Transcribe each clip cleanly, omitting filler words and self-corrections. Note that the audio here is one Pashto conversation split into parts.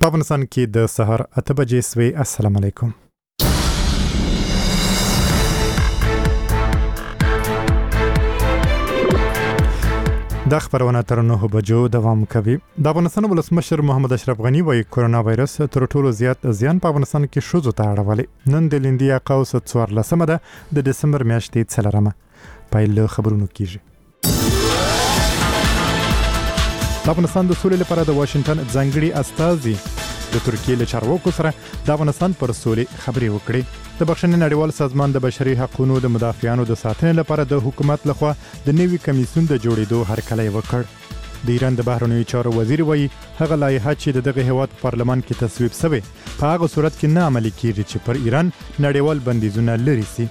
په افغانستان کې د سهار 8 بجې سوي. السلام علیکم. د خبرونه تر 9 بجو دوام کوي. د افغانستان ولسمشر محمد اشرف غنی وايي کورونا وایرس تر ټولو زیات زیان په افغانستان کې شوزو ته اړولې. نن د لیندیا قوس 14 ده د دسمبر میاشتې 4 پایل خبرونه کیږي. د افغانستان د سولې لپاره د واشنگټن ځانګړي استازي د ترکیې له چارواکو سره د افغانستان پر سولې خبرې وکړې. د بخښنې نړیوال سازمان د بشري حقوقو د مدافعانو د ساتنې لپاره د حکومت لخوا د نوي کمیسیون د جوړېدو هرکلی وکړ. د ایران د بهرنیو چارو وزیر وایي هغه لایحه چې دغه هیواد په پارلمان کې تصویب شوی په هغه صورت کې نه عملي کیږي چې پر ایران نړیوال بندیزونه لري سي.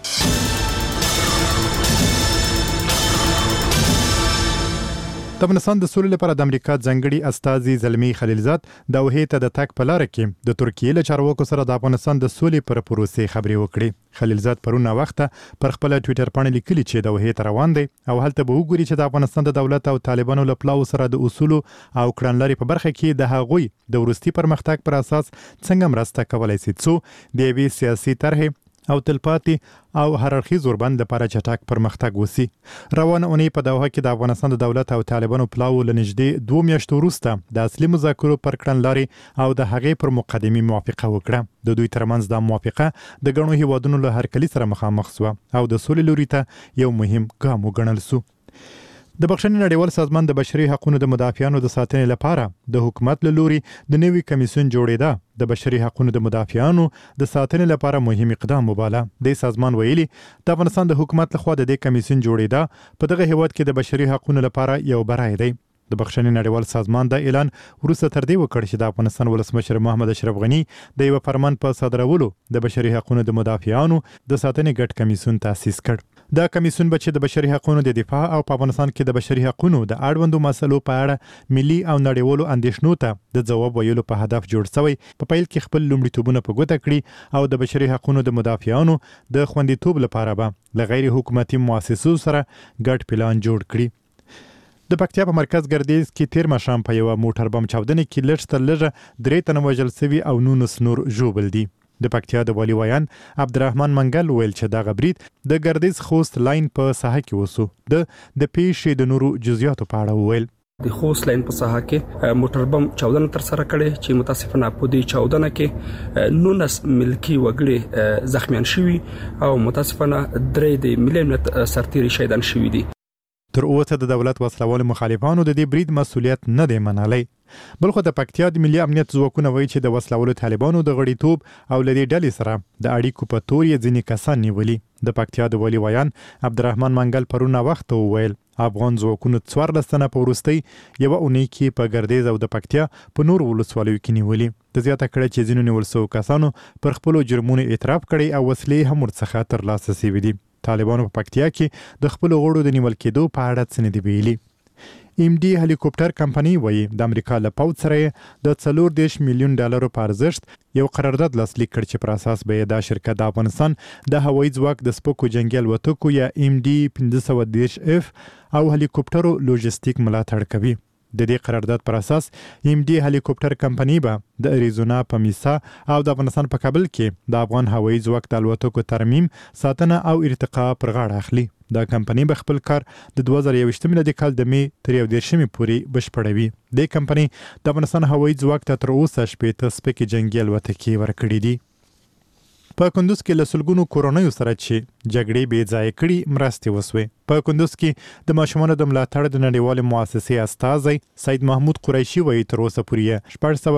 د افغانستان د سولې لپاره د امریکا ځانګړي استازي زلمی خلیلزاد د دوحې ته د تګ په لار کې د ترکیې له چارواکو سره د افغانستان د سولې پر پروسې خبرې وکړې. خلیلزاد پرونه وخت پر خپل ټوئیټر باندې لیکلي چې د دوحې ته روان دی او هلته به وګوري چې د افغانستان د دولت او طالبانو له پلاو سره د اصول او کړنلارې په برخه کې د هغوی د ورستي پرمختګ پر اساس څنګه مرسته کولای شي څو د یوې سیاسي طرحې او تلپاتې او هررخیز وربند لپاره چټک پرمختګ وسی. روانه اونۍ په دوحه کې د افغانستان د دولت او طالبانو پلاو لنږدې 2 میاشتو وروسته د اصلي مذاکرو پر کړنلارې او د هغې پر مقدمې موافقه وکړه. د دوی ترمنځ د موافقه د ګڼو هیوادونو له هرکلي سره مخامخ شو او د سولې لوري ته یو مهم ګام وګڼل شو. د بخښنې نړیوال سازمان د بشري حقوقو د مدافعانو د ساتنې لپاره د حکومت له لوري د نوي کمیسیون جوړېده د بشري حقوقو د مدافعانو د ساتنې لپاره مهم اقدام وباله. د سازمان ویلي د افغانستان د حکومت لخوا د دې کمیسیون جوړېده په دغه هیواد کې د بشري حقوقو لپاره یو برای دی. د بخښنې نړیوال سازمان د اعلان وروسته تر دې وکړ چې د افغانستان ولسمشر محمد اشرف غنی د یو فرمان په صادرولو د بشري حقوقو د مدافعانو د ساتنې ګډ کمیسیون تاسیس کړ. دا کمیسیون به چې د بشري حقوقو د دفاع او په افغانستان کې د بشري حقوقو د اړوندو مسلو په اړه ملي او نړیوالو اندېښنو ته د ځواب ویلو په هدف جوړ شوی. په پیل کې خپل لومړیتوبونه په ګوته کړي او د بشري حقوقو د مدافعانو د خوندیتوب لپاره به له غیر حکومتي مؤسسو سره ګډ پلان جوړ کړي. د پکتیا په مرکز ګردیز کې تیر ماښام په یو موټر بم چاودنې کې لږ تر لږه 3 تنه وژل شوي او 19 نور ژوبل دي. د پکتیا د والي ویان عبدالرحمن منګل ویل چې دغه برید د ګردیز خوست لاین په ساحه کې وسو. د پیښې د نورو جزئیاتو په اړه ویل د خوست لاین په ساحه کې موټر بم چاودنه تر سره کړې چې متاسفانه په دې چاودنه کې 19 ملکی وګړي زخمیان شوي او متاسفانه 3 د ملي امنیت سرتیري شهیدان شوي دي. تر اوسه د دولت وسلوال مخالفانو د دې برید مسؤلیت نه دی منلی. بلخو د پکتیا د ملي امنیت ځواکونه وایي چې د وسلوالو طالبانو د غړیتوب او لدې ډلې سره د اړیکو په تور یې ځینې کسان نیولي. د پکتیا د والي ویان عبدالرحمن منګل پرونه وخت وویل افغان ځواکونو 14 تنه په وروستۍ یوه اونۍ کې په ګردیز او د پکتیا په نور ولسوالیو کې نیولي. د زیاته کړه چې ځینو نیول شوو کسانو پر خپلو جرمونو اعتراف کړی او وسلې هم ورڅخه ترلاسه شوي دي. طالبانو په پکتیا کې د خپل غړو د نیول کېدو په اړه څه نه دی ویلي. ام ډي هلیکوپټر کمپنۍ وایي د امریکا له پوځ سره د 40 میلیون ډالرو په ارزښت یو قرارداد لاسلیک کړ چې پر اساس به دا شرکت د افغانستان د هوایي ځواک د سپکو جنگي الوتکو یا ام ډي 510 اف او هلیکوپټرو لوجستیک ملاتړ کوي. د دې قرارداد پر اساس ام ډي هلیکوپټر کمپنۍ به د اریزونا په میسا او د افغانستان په کابل کې د افغان هوایي ځواک د الوتکو ترمیم، ساتنه او ارتقا پر غاړه اخلي. دا کمپنۍ به خپل کار د 2021 میلادي کال د می تر 13 پورې بشپړوي. د کمپنۍ د افغانستان هوایي ځواک ته تر اوسه 18 سپکې جنگي الوتکې ورکړې دي. په کندوز کې له سلګونو کورنیو سره چې جګړې بې ځایه کړي مرستې وسوې. په کندوز کې د ماشومانو د ملاتړ د نړیوالې مؤسسې استازی سید محمود قریشي وایي تر اوسه پورې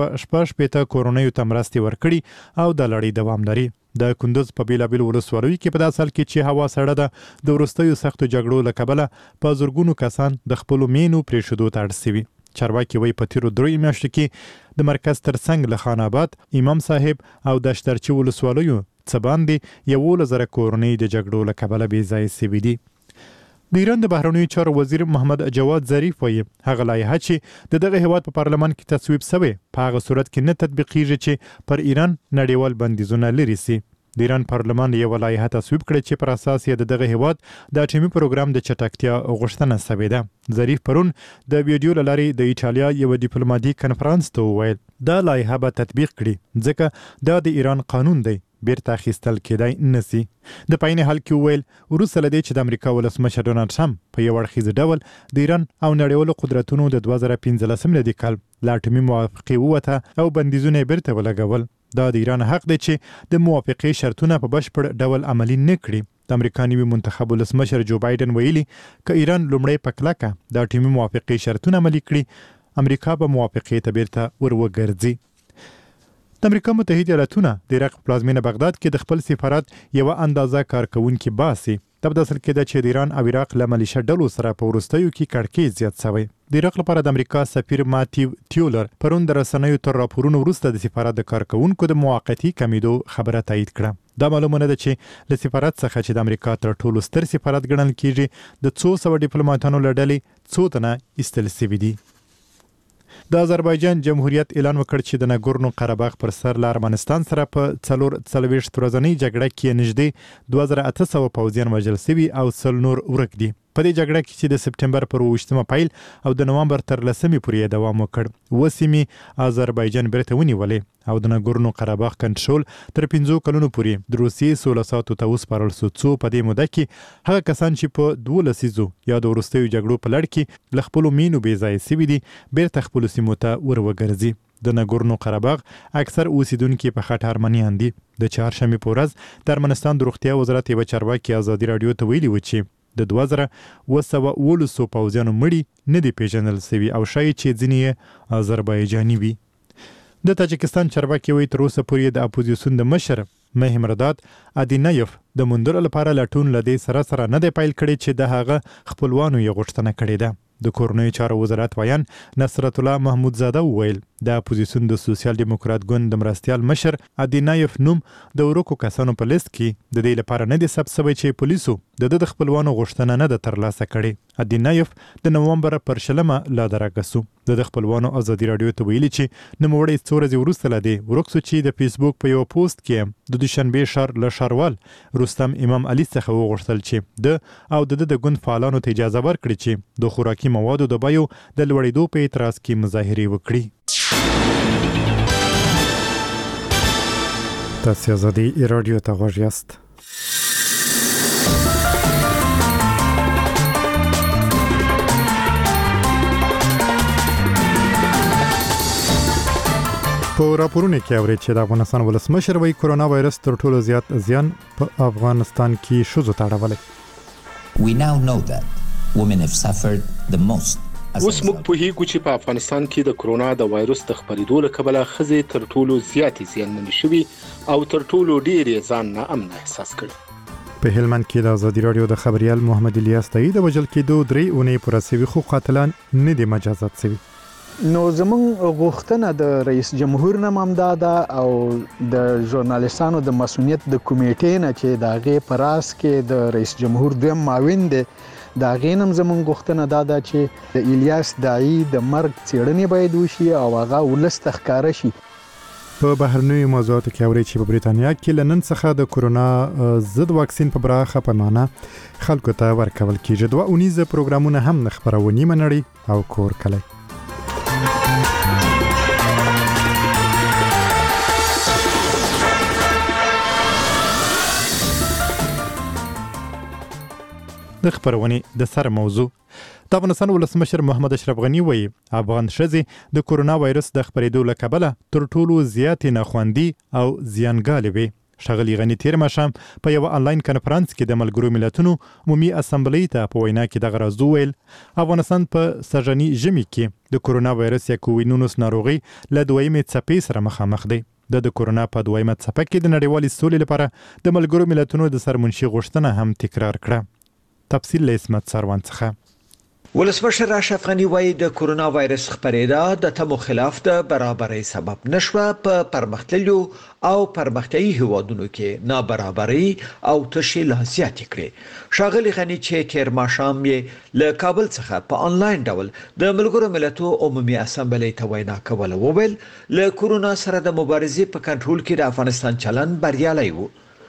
468 کورنیو ته مرستې ورکړي او د لړۍ دوام لري. د کندوز په بیلابیلو ولسوالیو کې په داسې حال کې چې هوا سړه ده د وروستیو سختو جګړو له کبله په زرګونو کسان د خپلو مینو پرېښودو ته اړ شوي. چارواکي وایي په تیرو 3 میاشتو کې د مرکز ترڅنګ له خان آباد، امام صاحب او د اشترچي ولسوالیو څه باندې 11,000 کورنۍ د جګړو له کبله بې ځایه شوي دي. د ایران د بهرنیو چارو وزیر محمد جواد ظریف وایي هغه لایحه چې د دغه هیواد په پارلمان کې تصویب شوې په هغه صورت کې نه تطبیقیږي چې پر ایران نړیوال بندیزونه لري سي. د ایران پارلمان یو لایحه تصویب کړې چې پر اساس یې دغه هیواد د اټومي پروګرام د چټکتیا غوښتنه شوې ده. ظریف پرون د ویډیو لارې د ایټالیا یو ډیپلوماټیک کنفرانس ته وویل دا لایحه به تطبیق کړي ځکه دا د ایران قانون دی بیرته اخیستل کېدای نسی. د پاین حل کې وویل وروسته له دې چې د امریکا ولسمشر ډونالډ ټرمپ په یو اړخیز ډول د ایران او نړیوالو قدرتونو د 2015 میلادي کال له اټومي موافقې ووته او بندیزونه بیرته ولګول. دا د ایران حق دی چې د موافقې شرطونه په بشپړ ډول عملي نه کړي. د امریکا نوي منتخب ولسمشر جو بایدن ویلي که ایران لومړی په کلکه د اټومي موافقې شرطونه عملي کړي امریکا به موافقې ته بیرته وروګرځي. د امریکا متحده ایالاتونه د عراق پلازمینه بغداد کې د خپل سفارت یو اندازه کارکونکي باسي. دا په داسل کې ده چې د ایران او عراق له ملیشه ډلو سره په وروستیو کې کړکېچ زیات شوی. د عراق لپاره د امریکا سفیر ماتیو تیولر پرون د رسنیو تر راپورونو وروسته د سفارت د کارکونکو د موقتی کمیدو خبره تایید کړه. دا معلومه ده چې له سفارت څخه چې د امریکا تر ټولو ستر سفارت ګڼل کیږي د 200 ډیپلوماټانو له ډلې څو تنه ایستل شوي دي. د آذربایجان جمهوریت اعلان وکړ چې د ناګورنو قرهباغ پر سر له ارمنستان سره په 440 ورځنۍ جګړه کې نږدې 2800 پوځیان وژل شوي او 100 نور ورک دي. په دې جګړه کې چې د سپټمبر پر 28مه پیل او د نومبر تر 10مې پورې دوام وکړ. وسیمې آذربایجان بیرته ونیولې او د ناګورنو قرهباغ کنټرول تر 5 کلونو پورې د روسیې 16 ساعتو ته وسپارل شو. څو په دې موده کې هغه کسان چې په 12 لسیزو یا د وروستیو جګړو په لړ کې له خپلو مینو بې ځایه شوي دي بیرته خپلو سیمو ته وروګرځي. د ناګورنو قرهباغ اکثر اوسیدونکي په خاطر ارمنیان دي. د چهارشنبې په ورځ د ارمنستان د روغتیا وزارت یو چارواکي ازادي رادیو ته ویلي و چې د 2200 پوځیانو مړي نه دي پیژندل شوي او شایي چې ځینې آذربایجاني وي. د تاجکستان چارواکي وایي تر اوسه پورې د اپوزیسیون د مشر مهمرداد ادینایف د موندلو لپاره لټون له دې سره نه دی پیل کړی چې د هغه خپلوانو یې غوښتنه کړې ده. د کورنۍ چارو وزارت ویان نصرت الله محمود زاده وویل د اپوزیسیون د سوسیال دیموکرات ګوند د مرستیال مشر ادینایف نوم د ورکو کسانو په لیست کې د دې لپاره نه دی ثبت شوی چې پولیسو د خپلوانو غوښتنه نه ده ترلاسه کړې. ادینایف د نومبر پر 20 لا درګسو د خپلوانو ازادي رادیو ته ویلي چې نوموړی څو ورځې وروسته لدی ورکسو چې د فیسبوک په یو پوسټ کې د دوشنبه شهر له شاروال رستم امام علي څخه وغوښتل چې د او د ګوند فعالانو ته اجازه ورکړي چې د خوراکي موادو د بیو د لوړېدو په اعتراض کې مظاهرې وکړي. تاسو ازادي رادیو ته غوږ یاست. په راپورونه کې اوري چې د افغانستان ولسمشر وایي کرونا وایرس تر ټولو زیات زیان په افغانستان کې شوزو ته اړولی. We now know that women have suffered the most. اوس موږ پوهیږو چې په افغانستان کې د کرونا د وایرس د خپرېدو له کبله ښځې تر ټولو زیاتې زیانمنې شوي او تر ټولو ډېر ځان ناامن احساس کړي. په هلمند کې د ازادي رادیو د خبريال محمد الیاس تایید د وژل کېدو 3 اونۍ پوره شوي خو قاتلان نه دي مجازات شوي. نو زموږ غوښتنه د رئیس جمهور نه ممداده او د ژورنالیستانو د مسؤلیت د کمیټې نه چې د هغې په راس کې د رئیس جمهور دویم معاون دی د هغې نه زموږ غوښتنه دا ده چې د الیاس داعي د مرګ څېړنې باید وشي او هغه ولس ته ښکاره شي. په بهرنیو موضوعاتو کې اوري چې په بریتانیا کې له نن څخه د کرونا ضد واکسین په براخه پیمانه خلکو ته ورکول کېږي. 2 اونیزه پروګرامونه هم خبرونې منړي او کور کلی. د خبرونې د سر موضوع د افغانستان ولسمشر محمد اشرف غنی وایي افغان ښځې د کرونا وایرس د خپرېدو له کبله تر ټولو زیاتې ناخوندي او زیانګالې وي. ښاغلي غنی تیر ماښام په یو انلاین کنفرانس کې د ملګرو ملتونو عمومي اسامبلۍ ته په وینا کې دغه راز وویل افغانستان په سږني ژمي کې د کرونا وایرس یا کووید-19 ناروغي له دویمې څپې سره مخامخ دی. د کرونا په دویمه څپه کې د نړیوالې سولې لپاره د ملګرو ملتونو د سرمنشي غوښتنه هم تکرار کړه. تفصیل له اسمت سروان څخه. ولسمشر اشرف غنی وایي د کرونا وایرس خپرېدا د تمو خلاف د برابرۍ سبب نشوه. په پرمختللو او پرمختیايي هیوادونو کې نابرابرۍ او تشې لا زیاتې کړې. ښاغلي غنی چې تیر ماښام یې له کابل څخه په انلاین ډول د ملګرو ملتونو عمومي اسامبلۍ ته وینا کوله وویل له کرونا سره د مبارزې په کنټرول کې د افغانستان چلن بریالی و.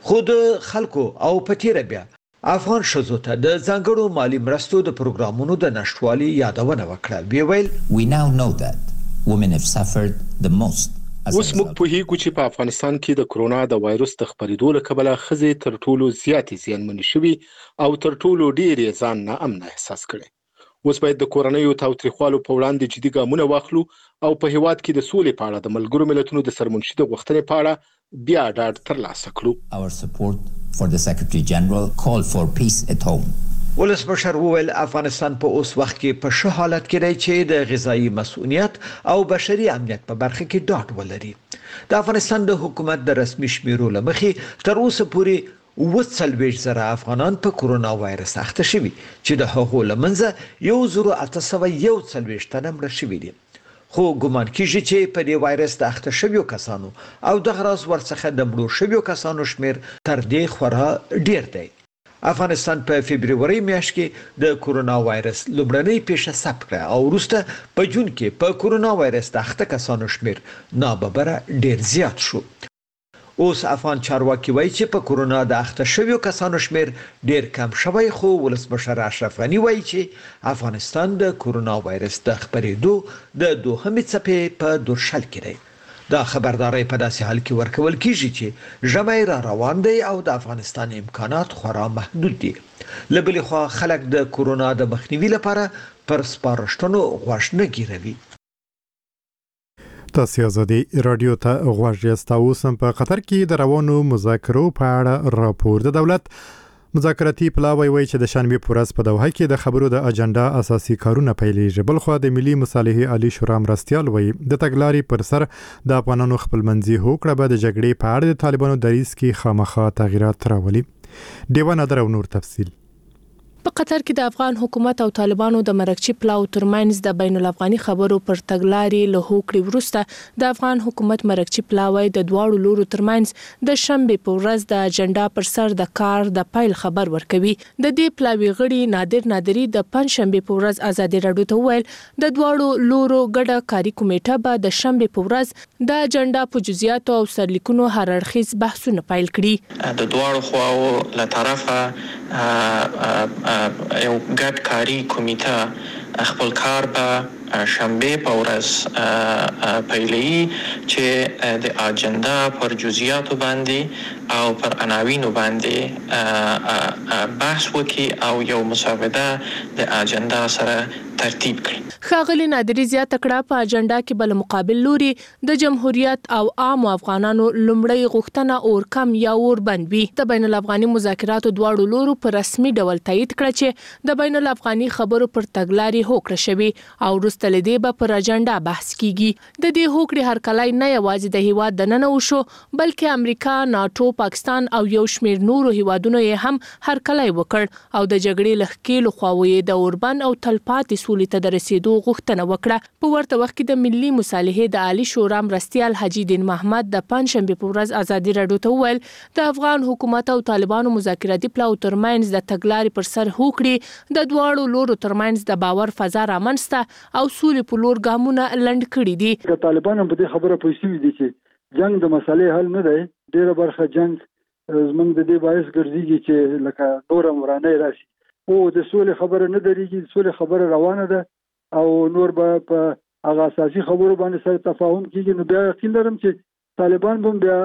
خود خلکو او پتیره بیا افغان شذو ته د ځانګړو مالی مرستو د پروګرامونو د نشټوالي یادونه وکړه. ویل We now know that women have suffered the most. اوس موږ پوهیږو چې په افغانستان کې د کرونا د وایروس د خپرېدو له کبله ښځې تر ټولو زیاتې زیانمنې شوي او تر ټولو ډېرې ځان ناامنه احساس کړي. اوس باید د کورنیو تاوتریخوالو په وړاندې جدي ګامونه واخلو او په هیواد کې د سولې په اړه د ملګرو ملتونو د سرمنشي د غوښتنې په اړه بیا ډاډ ترلاسه کړو. Our support for the Secretary General call for peace at home. ولسمشر وویل افغانستان په اوس وخت کې په ښه حالت کې دی چې د غذایی مسؤلیت او بشري امنیت په برخه کې ډاډ ولري. د افغانستان د حکومت د رسمي شمیرو له مخې تر اوسه پورې 40,000 افغانان په کرونا وایرس اخته شوي چې د هغو له منځه 1,841 تنه مړه شوي دي. خو ګومان کیږي چې په دې وایرس د اخته شویو کسانو او د غراس ورڅخه د مړو شویو کسانو شمیر تر دې خورا ډیر دی. افغانستان په فبرवरी میاشت کې د کرونا وایرس لومړنۍ پیښه ثبت کړه او وروسته په جون کې په کرونا وایرس د اخته کسانو شمیر ناببره ډیر زیات شو. اوس افغان چارواکي وایي چې په کرونا د اخته شویو کسانو شمیر ډیر کم شوی، خو ولسمشر اشرف غنی وایي چې افغانستان د کرونا وایرس د خپرېدو د دوهمې څپې په دورشل کې دی. دا خبرداري په داسې حال کې ورکول کیږي چې ژمی را روان دی او د افغانستان امکانات خورا محدود دي. لبلې خو خلک د کرونا د مخنیوي لپاره پر سپارښتنو غوږ نه ګیروي. تاسو آزادي رادیو ته غوږ یاست. اوس هم په قطر کې د روانو مذاکرو په اړه راپور. د دولت مذاکراتي پلاوی وایي چې د شنبې په ورځ په دوحه کې د خبرو د اجنډا اساسي کارونه پیلېږي. بلخو د ملي مصالحې عالی شورا مرستیال وایي د تګلارې پر سر د افغانانو خپلمنځي هوکړه به د جګړې په اړه د طالبانو دریځ کې خامخا تغیرات راولي. ډیوه نادر او نور تفصیل. په قطر کې د افغان حکومت او طالبانو د مرکچی پلاو ترمنځ د بین الافغاني خبرو پر تګلارې له هوکړې وروسته د افغان حکومت مرکچی پلاوی د دواړو لورو ترمنځ د شنبې په ورځ د اجنډا پر سر د کار د پیل خبر ورکوي. د دې پلاوی غړي نادری د پنځشنبې په ورځ ازادي رادیو ته ویل د دواړو لورو ګډه کاري کمیټه به د شنبې په ورځ د اجنډا په جزئیاتو او سرلیکونو هر اړخیز بحثونه پیل کړي. د دواړو خواو له طرفه یو ګډ کاری کمیټه خپل کار په شنبه په ورځ پیلوي چې د اجنډا پر جزئیاتو باندې او پر عناوینو باندې بحث وکړي او یو مسوده د اجنډا سره ترتیب کړي. ښاغلي نادری زیاته کړه په اجنډا کې بل مقابل لوري د جمهوریت او عام افغانانو لومړی غوښتنه اور کم یا اور بند وي. د بین الافغاني مذاکراتو دواړو لورو په رسمي ډول تایید کړه چې د بین الافغاني خبرو پر تګلارې هوکړه شوي او وروسته لدې به پر اجنډا بحث کیږي. د دې هوکړې هرکلی نه یوازې د هیواد دننه وشو بلکې امریکا، ناتو، پاکستان او یو شمیر نورو هیوادونو یې هم هرکلی وکړ او د جګړې لخکېلو خواوې د اوربند او تلپاتې سولې ته د رسیدو غوښتنه وکړه. په ورته وخت کې د ملي مصالحې د عالی شورا مرستیال حاجی دین محمد د پنځشنبې په ورځ ازادي رادیو ته ویل د افغان حکومت او طالبانو مذاکراتي پلاو ترمنځ د تګلارې پر سر هوکړې د دواړو لورو ترمنځ د باور فضا رامنځته او سولې په لور ګامونه لنډ کړي دي. طالبانو په دې خبره پوښتنه دي چې جنگ د مسالې حل نه دی. ډیره برخه جنگ زمونږ د دې باعث ګرځي چې لکه نور ورانه راشي او د سولې خبره نه درېږي. د سولې خبره روانه ده او نور به په هغه اساسي خبرو باندې سره تفاهم کیږي. نو بیا یقین لرم چې طالبان هم بیا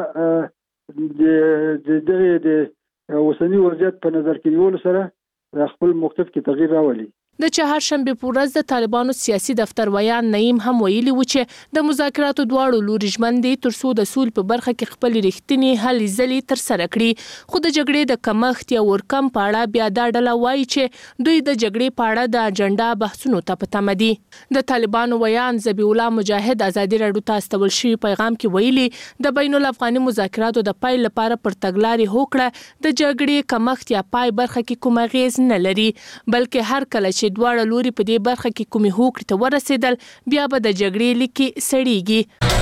د اوسنی وضعیت په نظر کې نیولو سره خپل موقف کې تغییر راولي. د چهارشنبه په ورځ د طالبانو سیاسي دفتر ویان نعیم هم ویلي و چې د مذاکراتو دواړو لوري ژمنې ترڅو د سول په برخه کې خپل رښتینی هلې ځلې تر سره کړي. خو د جګړې د کمښت یا ورکم په اړه بیا دا ډله وایي چې دوی د جګړې په اړه د اجنډا بحثونو ته په تمه دي. د طالبانو ویان ذبیح الله مجاهد ازادي رادیو ته استول شوی پیغام کې ویلي د بین الافغاني مذاکراتو د پیل لپاره پر تګلارې هوکړه د جګړې کمښت یا پای برخه کې کوم اغیز نه لري بلکې هر کله چې دواړه لوري په دې برخه کې کومې هوکړې ته ورسېدل بیا به د جګړې لیکې سړیږي.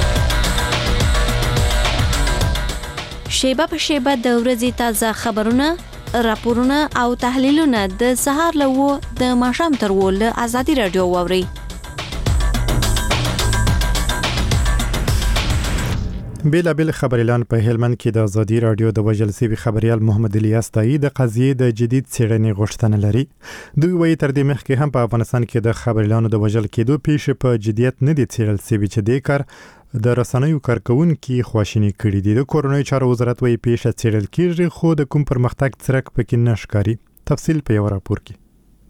شیبه په شیبه د ورځې تازه خبرونه، راپورونه او تحلیلونه د سهار له 9 د ماښام تر 10 له ازادي رادیو واورئ. بیلابل خبريالان په هلمند کې د ازادي رادیو د وژل شوي خبريال محمد الیاس تایي د قضیې د جدید څېړنې غوښتنه لري. دوی وایي تر دې مخکې هم په افغانستان کې د خبريالانو د وژل کېدو پیښې په جدیت نه دي څېړل شوي چې د کار د رسنیو کارکونکو خواشینی کړي دي. د کورونی چارو وزارت وایي پیښه څېړل کېږي خو د کوم پرمختګ څرک پکې نه ښکاري. تفصیل په یو راپور کې.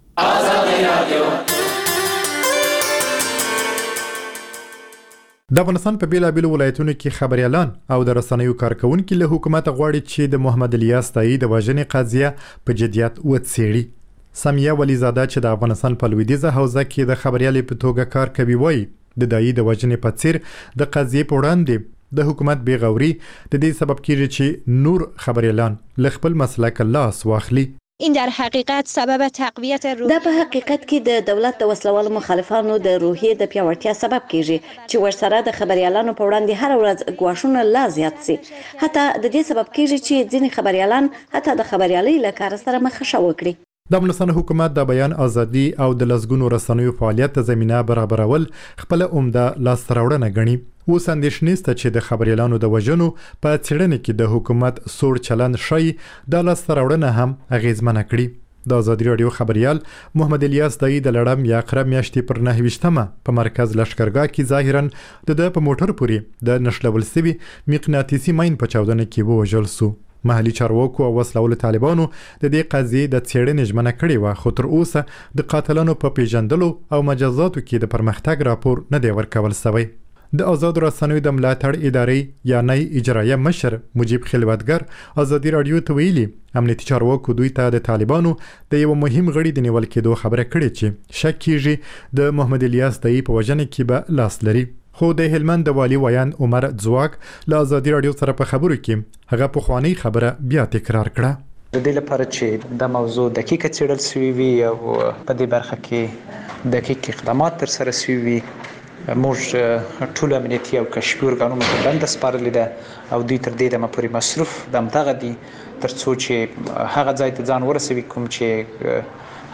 د افغانستان په بیلابل ولایتونو کې خبريالان او د رسنیو کارکونکو له حکومت غواړي چې د محمد الیاس تایي د وژنې قضیه په جديت وڅېړي. سمیه ولیزاده چې د افغانستان په لویدیځه حوزه کې د خبريالۍ په توګه کار کوي وایي د تایي د وژنې په څیر د قضیې په وړاندې د حکومت بیغوري د دې سبب کیږي چې نور خبريالان له خپل مسلک لاس واخلي. این در حقیقت سبب تقویت روحیه دا په حقیقت کې د دولت د وسلوالو مخالفانو د روحیې د پیاوړتیا سبب کیږي چې ورسره د خبريالانو په وړاندې هر ورځ ګواښونه لا زیات سي. حتی د دې سبب کیږي چې ځینې خبريالان حتی د خبريالۍ له کار سره مخه وکړي. د افغانستان حکومت د بیان ازادي او د لسګونو رسنیو فعالیت ته زمينه برابرول خپل عمده لاسته راوړنه ګڼي. اوس اندېښنه نشته چې د خبريالانو د وژنو په څېړنه کې د حکومت سوړ چلند شي د لاسته راوړنه هم اغیزمنه کړي. د ازادي رادیو خبريال محمد الیاس تایي د لړم یا قره میاشتې پر 9 په مرکز لشکرګاه کې ظاهرا د په موټر پورې د نشلول سوي مقناطیسي ماین په چاودنه کې ووژل سو. محلي چارواکو او وسلوالو طالبانو د دې قضیې د څېړنې ژمنه کړې و خو تر اوسه د قاتلانو په پیژندلو او مجازاتو کې د پرمختګ راپور نه دی ورکول شوی. د آزاد رسنیو د ملاتړ ادارې یا نای اجرایه مشر مجيب خلوتګر ازادي رادیو ته ویلي امنیتي چارواکو دوی ته د طالبانو د یو مهم غړي د نیول کېدو خبره کړې چې شک کیږي د محمد الیاس تایي په وژنه کې به لاس لري. خو د هلمند د والی ویاند عمر ځواک له ازادي رادیو سره په خبرو کې هغه په خواني خبره بیا تکرار کړه. د دې لپاره چې د موضوع دقیقه څېړل شوی وي او په دې برخه کې دقیق اقدامات تر سره شوی وي موږ ټول امنیتي او کشفي ارګانونو ته دنده سپارلې ده او دوی تر دې دمه پورې مصروف دمدغه دي ترڅو چې هغه ځای ته ځان ورسوي کوم چې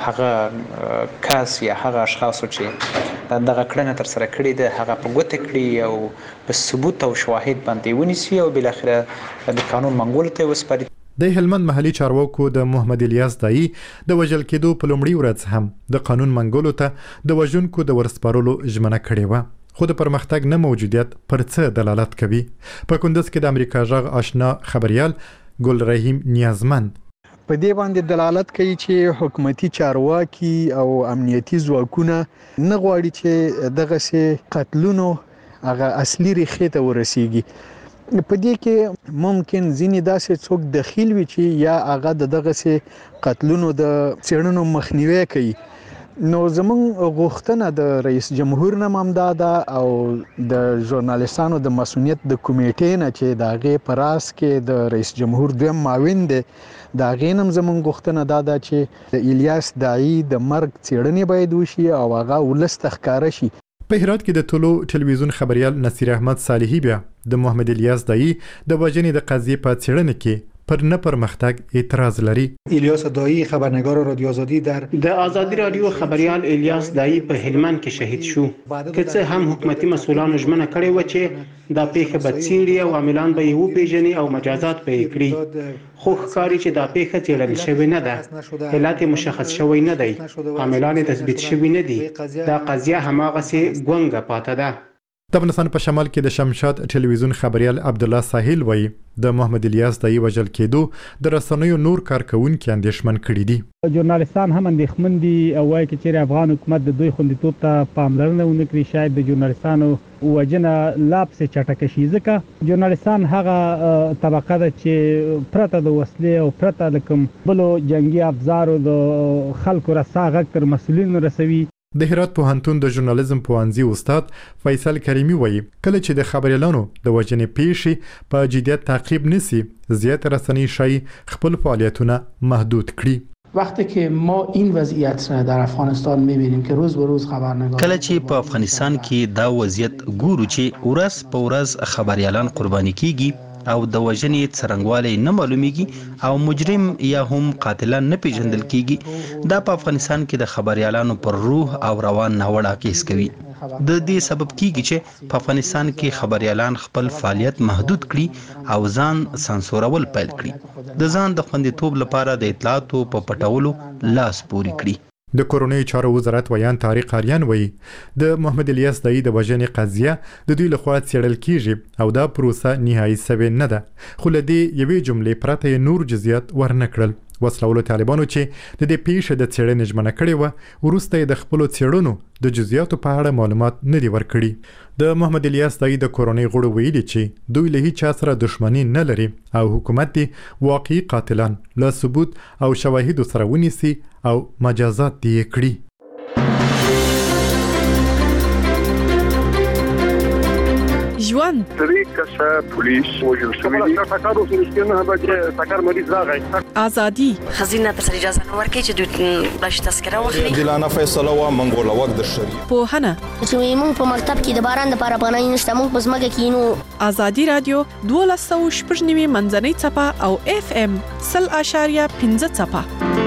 هغه کس یا هغه اشخاص چې دغه کړنه تر سره کړې ده هغه په ګوته کړي او په ثبوت او شواهد باندې ونیسي او بل اخره د قانون منګولو ته وسپاري. د هلمند محلي چارواکو د محمد الیاس تایي د وژل کېدو په لومړي ورځ هم د قانون منګولو ته د وژونکو د ورسپارلو ژمنه کړې و خو د پرمختګ نه موجودیت پر څه دلالت کوي. په کندز کې د امریکا ژغ آشنا خبريال ګل رحیم نیازمند په دې باندې دلالت کوي چې حکومتي چارواکي او امنیتي ځواکونه نه غواړي چې دغه سي قتلونو هغه اصلي ریښې ته ورسیږي. په دې کې ممکن ځینې داسې څوک دخیل وي چې یا هغه دغه سي قتلونو د څېړنو مخنیوي کوي. نو زموږ غوښتنه د رئیس جمهور نه ممداده او د ژورنالیستانو د مسؤلیت د کمیټې نه چې داغه پراس کې د رئیس جمهور دویم معاون دی دا غینم زموږ غوښتنه دا چې د الیاس تایي د مرګ څېړنې باید وشي او هغه ولست ښکار شي. په هرات کې د ټولو ټلویزیون خبريال نصیر احمد صالحي بیا د محمد الیاس تایي د وژنې د قضیې په څېړنه کې پر نه پرمختګ اعتراض لري. الیاس تایي خبرنگار رادیو آزادی در آزادی رادیو خبریال الیاس تایي په هلمند کې شهید شو که څه هم حکومتي مسؤلانو ژمنه کړې و چې دا پیښه به څېړي او عاملان به یې وپېژني او مجازات به یې کړي خو ښکاري چې دا پیښه څېړل شوې نه ده. علت مشخص شوی نه دی. عاملان تثبیت شوي نه دي. دا قضیه هماغسې ګونګه پاته ده. د افغانستان په شمال کې د شمشاد ټلویزیون خبريال عبد الله ساحل وایي د محمد الیاس تایي وژل کېدو د رسنیو نور کارکونکو اندېښمن کړي دي. ژورنالیستان هم اندېښمن دي او وایي چې افغان حکومت د دوی خوندیتوب ته پاملرنه ونه کړي شاید د ژورنالیستانو وژنه لا پسې چټکه شي ځکه ژورنالیستان هغه طبقه ده چې پرته د وسلې او پرته د کوم بلو جنگي افزارو د خلکو رسا غږ تر مسؤلینو رسوي. د هرات پوهنتون د ژورنالیزم پوهنځي استاد فیصل کریمی وایي کله چې د خبريالانو د وژنې پیښې په جديت تعقیب نسی زیات رسنۍ شي خپل فعالیتونه محدود کړي. وقتی که ما این وضعیت را در افغانستان می‌بینیم که روز به روز خبرنگار کله چې په افغانستان کې دا وضعیت ګورو چې ورځ په ورځ خبريالان قرباني کیږي او د وژنې څرنګوالی نه معلومیږي او مجرم یا هم قاتلان نه پیژندل کیږي دا په افغانستان کې د خبريالانو پر روح او روان ناوړه کیس کوي. د دې سبب کیږي چې په افغانستان کې خبريالان خپل فعالیت محدود کړي او ځان سانسورول پیل کړي د ځان د خوندیتوب لپاره د اطلاعاتو په پټولو لاس پوري کړي. د کورونی چارو وزارت ویان طارق اریان وایي د محمد الیاس دای د وژنې قضیه د دوی لخوا څېړل کیږي او دا پروسه نهایي سوي نه ده خو له دې یوې جملې پرته نور جزئیات ورنکړل. وسلوالو طالبانو چې د دې پیښې د څېړنې ژمنه کړې و وروسته د خپل څېړنو د جزئیاتو په اړه معلومات نه دي ورکړي. د محمد الیاس دای د کورونی غړو ویلي چې دوی له هیڅ سره دښمني نه لري او حکومت دی واقعي قاتلان له ثبوت او شواهد سره ونیسي او مجازات دی کړي. ژوند درې کسه پولیس وژل شوي دي. ټاکارو سره نه بچي ټاکار مریض راغی. ازادي خزینه تر اجازه نه ورکړي چې دوی بلش تذکره واخلي. دلانه فیصله وا منګوله وخت د شری په هنه چې موږ په مکتب کې د باران لپاره پناه نشته موږ په ځمکه کې نو. ازادي رادیو 12.9 منځنۍ چپه او FM 0.5 چپه.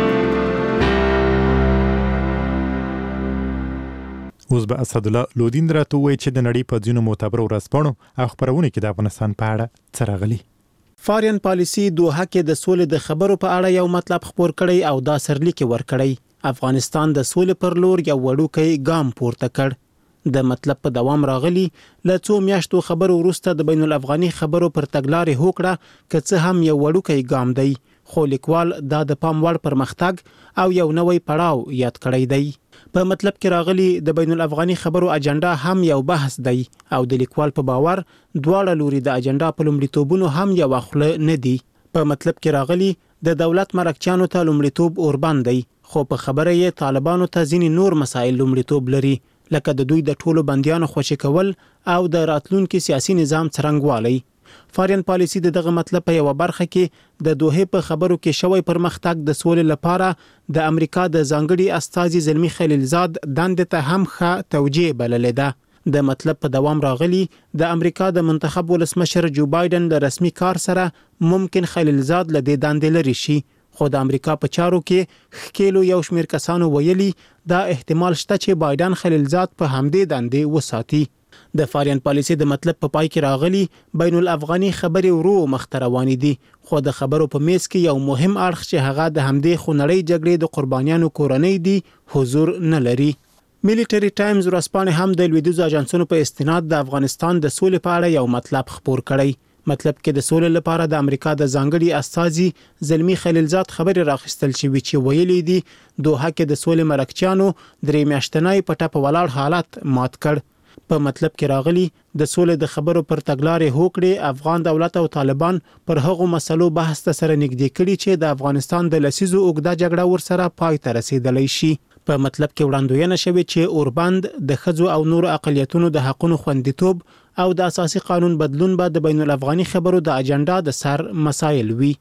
اوس به اسد الله لودین راته وایي چې د نړۍ په ځینو معتبرو ورځپاڼو او خبرونه کې د افغانستان په اړه څه راغلي. فارین پالیسی دوحه کې د سولې د خبرو په اړه یو مطلب خپور کړی او دا سرلیک ورکړی. افغانستان د سولې پر لور یو وړوکی ګام پورته کړ. د مطلب په دوام راغلی له څو میاشتو خبرو وروسته د بین الافغاني خبرو پر تګلارې هوکړه که څه هم یو وړوکی ګام دی خو لیکوال دا د پام وړ پرمختګ او یو نوی پړاو یاد کړی دی. په مطلب کې راغلی د بین الافغاني خبرو اجنډا هم یو بحث دی او د لیکوال په باور دواړه لوري د اجنډا په لومړیتوبونو هم یو خله نه دي. په مطلب کې راغلی د دولت مرکچیانو ته لومړیتوب اوربان دی خو په خبره یې طالبانو ته ځینې نور مسایل لومړیتوب لري لکه د دوی د ټولو بندیانو خوشي کول او د راتلونکي سیاسي نظام څرنګوالی. فارین پالیسی دغه مطلب په یو برخه کې د دوه په خبرو کې شوی پرمختګ د سولې لپاره د امریکا د ځانګړي استازي زلمی خلیلزاد دند ته هم ښه توجیه بللې ده. د مطلب په دوام راغلی د امریکا د منتخب ولسمشر جو بایدن له رسمي کار سره ممکن خلیلزاد له دې دندې لري شي خو د امریکا په چارو کې خکېلو یو شمیر کسانو ویلي دا احتمال شته چې بایدن خلیلزاد په همدې دندې وساتي. د فارین پالیسی د مطلب په پای کې راغلی بین الافغاني خبرې ورو مخته روانې دي خو د خبرو په میز کې یو مهم اړخ چې هغه د همدې خونړۍ جګړې د قربانیانو کورنۍ دي حضور نه لري. ملټری ټایمز ورځپاڼه هم د لویدیځو اجنسونو په استناد د افغانستان د سولې په اړه یو مطلب خپور کړی. مطلب کې د سولې لپاره د امریکا د ځانګړي استازي زلمی خلیلزاد خبرې راخستل شوې چې ویلي دي دوحه کې د سولې مرکچیانو درې میاشتنۍ په ټاپ ولاړ حالت مات کړ. په مطلب کې راغلی د سولې د خبرو پر تګلارې هوکړې افغان دولت او طالبان پر هغو مسلو بحث سره نږدې کړي چې د افغانستان د لسیزو اوږده جګړه ورسره پای ته رسیدلی شي. په مطلب کې وړاندوینه شوې چې اوربند د ښځو او نورو اقلیتونو د حقوقو خوندیتوب او د اساسي قانون بدلون به د بین الافغاني خبرو د اجنډا د سر مسایل وي.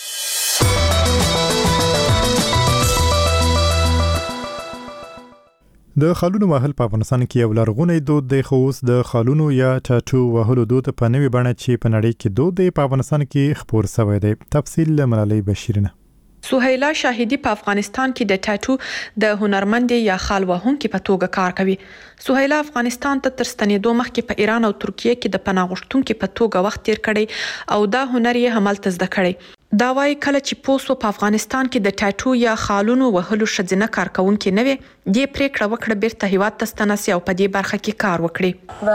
د خالونو وهل په افغانستان کې یو لرغونی دود دی خو اوس د خالونو یا ټاټو وهلو دود په نوې بڼه چې په نړۍ کې دود دی په افغانستان کې خپور شوی دی. تفصیل له ملالۍ بشیرینه. سهیلا شاهدی په افغانستان کې د ټاټو د هنرمند یا خال وهونکو په توګه کار کوي. سهیلا افغانستان ته تر ستنېدو مخکې په ایران او ترکیه کې د پناه غوښتونکو په توګه وخت تیر کړی او دا هنر یې همالته زده کړی. دا وايي کله چې پوسو په افغانستان کې د ټاټو یا خالونو وهلو شذینه کارکونکو نه وي د پریکړه وکړه بیرته هیواد ته ستنسي او په دې برخه کې کار وکړي.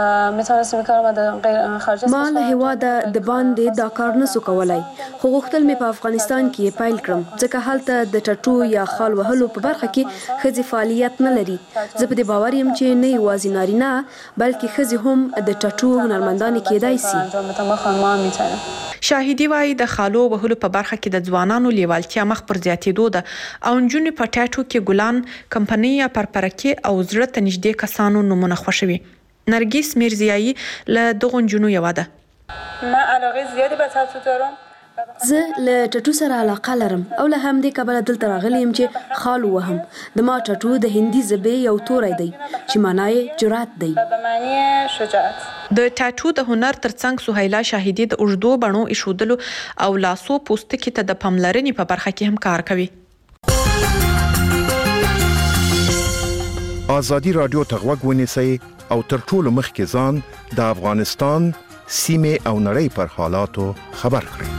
ما له هیواده د باندې دا کار نسو کولای خو غوښتل مې په افغانستان کې پایل کړم ځکه هلته د ټاټو یا خال وهلو په برخه کې ښځې فعالیت نه لري. زه په دې باور یم چې نه یوازې نارینه بلکې ښځې هم د ټاټو هنرمندانې کېدای شي. شاهدی وايي د خالو وهلو په برخه کې د ځوانانو لیوالتیا مخ پر زیاتېدو ده او نجونې په ټاټو کې ګلان کمپنۍ یا پرپرکي او زړه ته نږدې کسانو نمونه خوښوي. نرګس میرزیایی له دغه نجونو یو ده. ما علاقه زیاتی به ټاټو دارم. زه له ټاټو سره علاقه لرم او له همدې کبله دلته راغلی یم چې خال وهم. د ما ټاټو د هندي ژبې یو توری دی چې معنا یې جرأت دی. په معنی شجاعت. د ټاټو د هنر ترڅنګ سهیلا شاهدی د اوږدو بڼو ایښودلو او لاسو پوستکي ته د پاملرنې په برخه کې هم کار کوي. آزادی رادیو ته غوږ ونیسئ او تر ټولو مخکې ځان د افغانستان سیمې او نړۍ پر حالاتو خبر کړئ.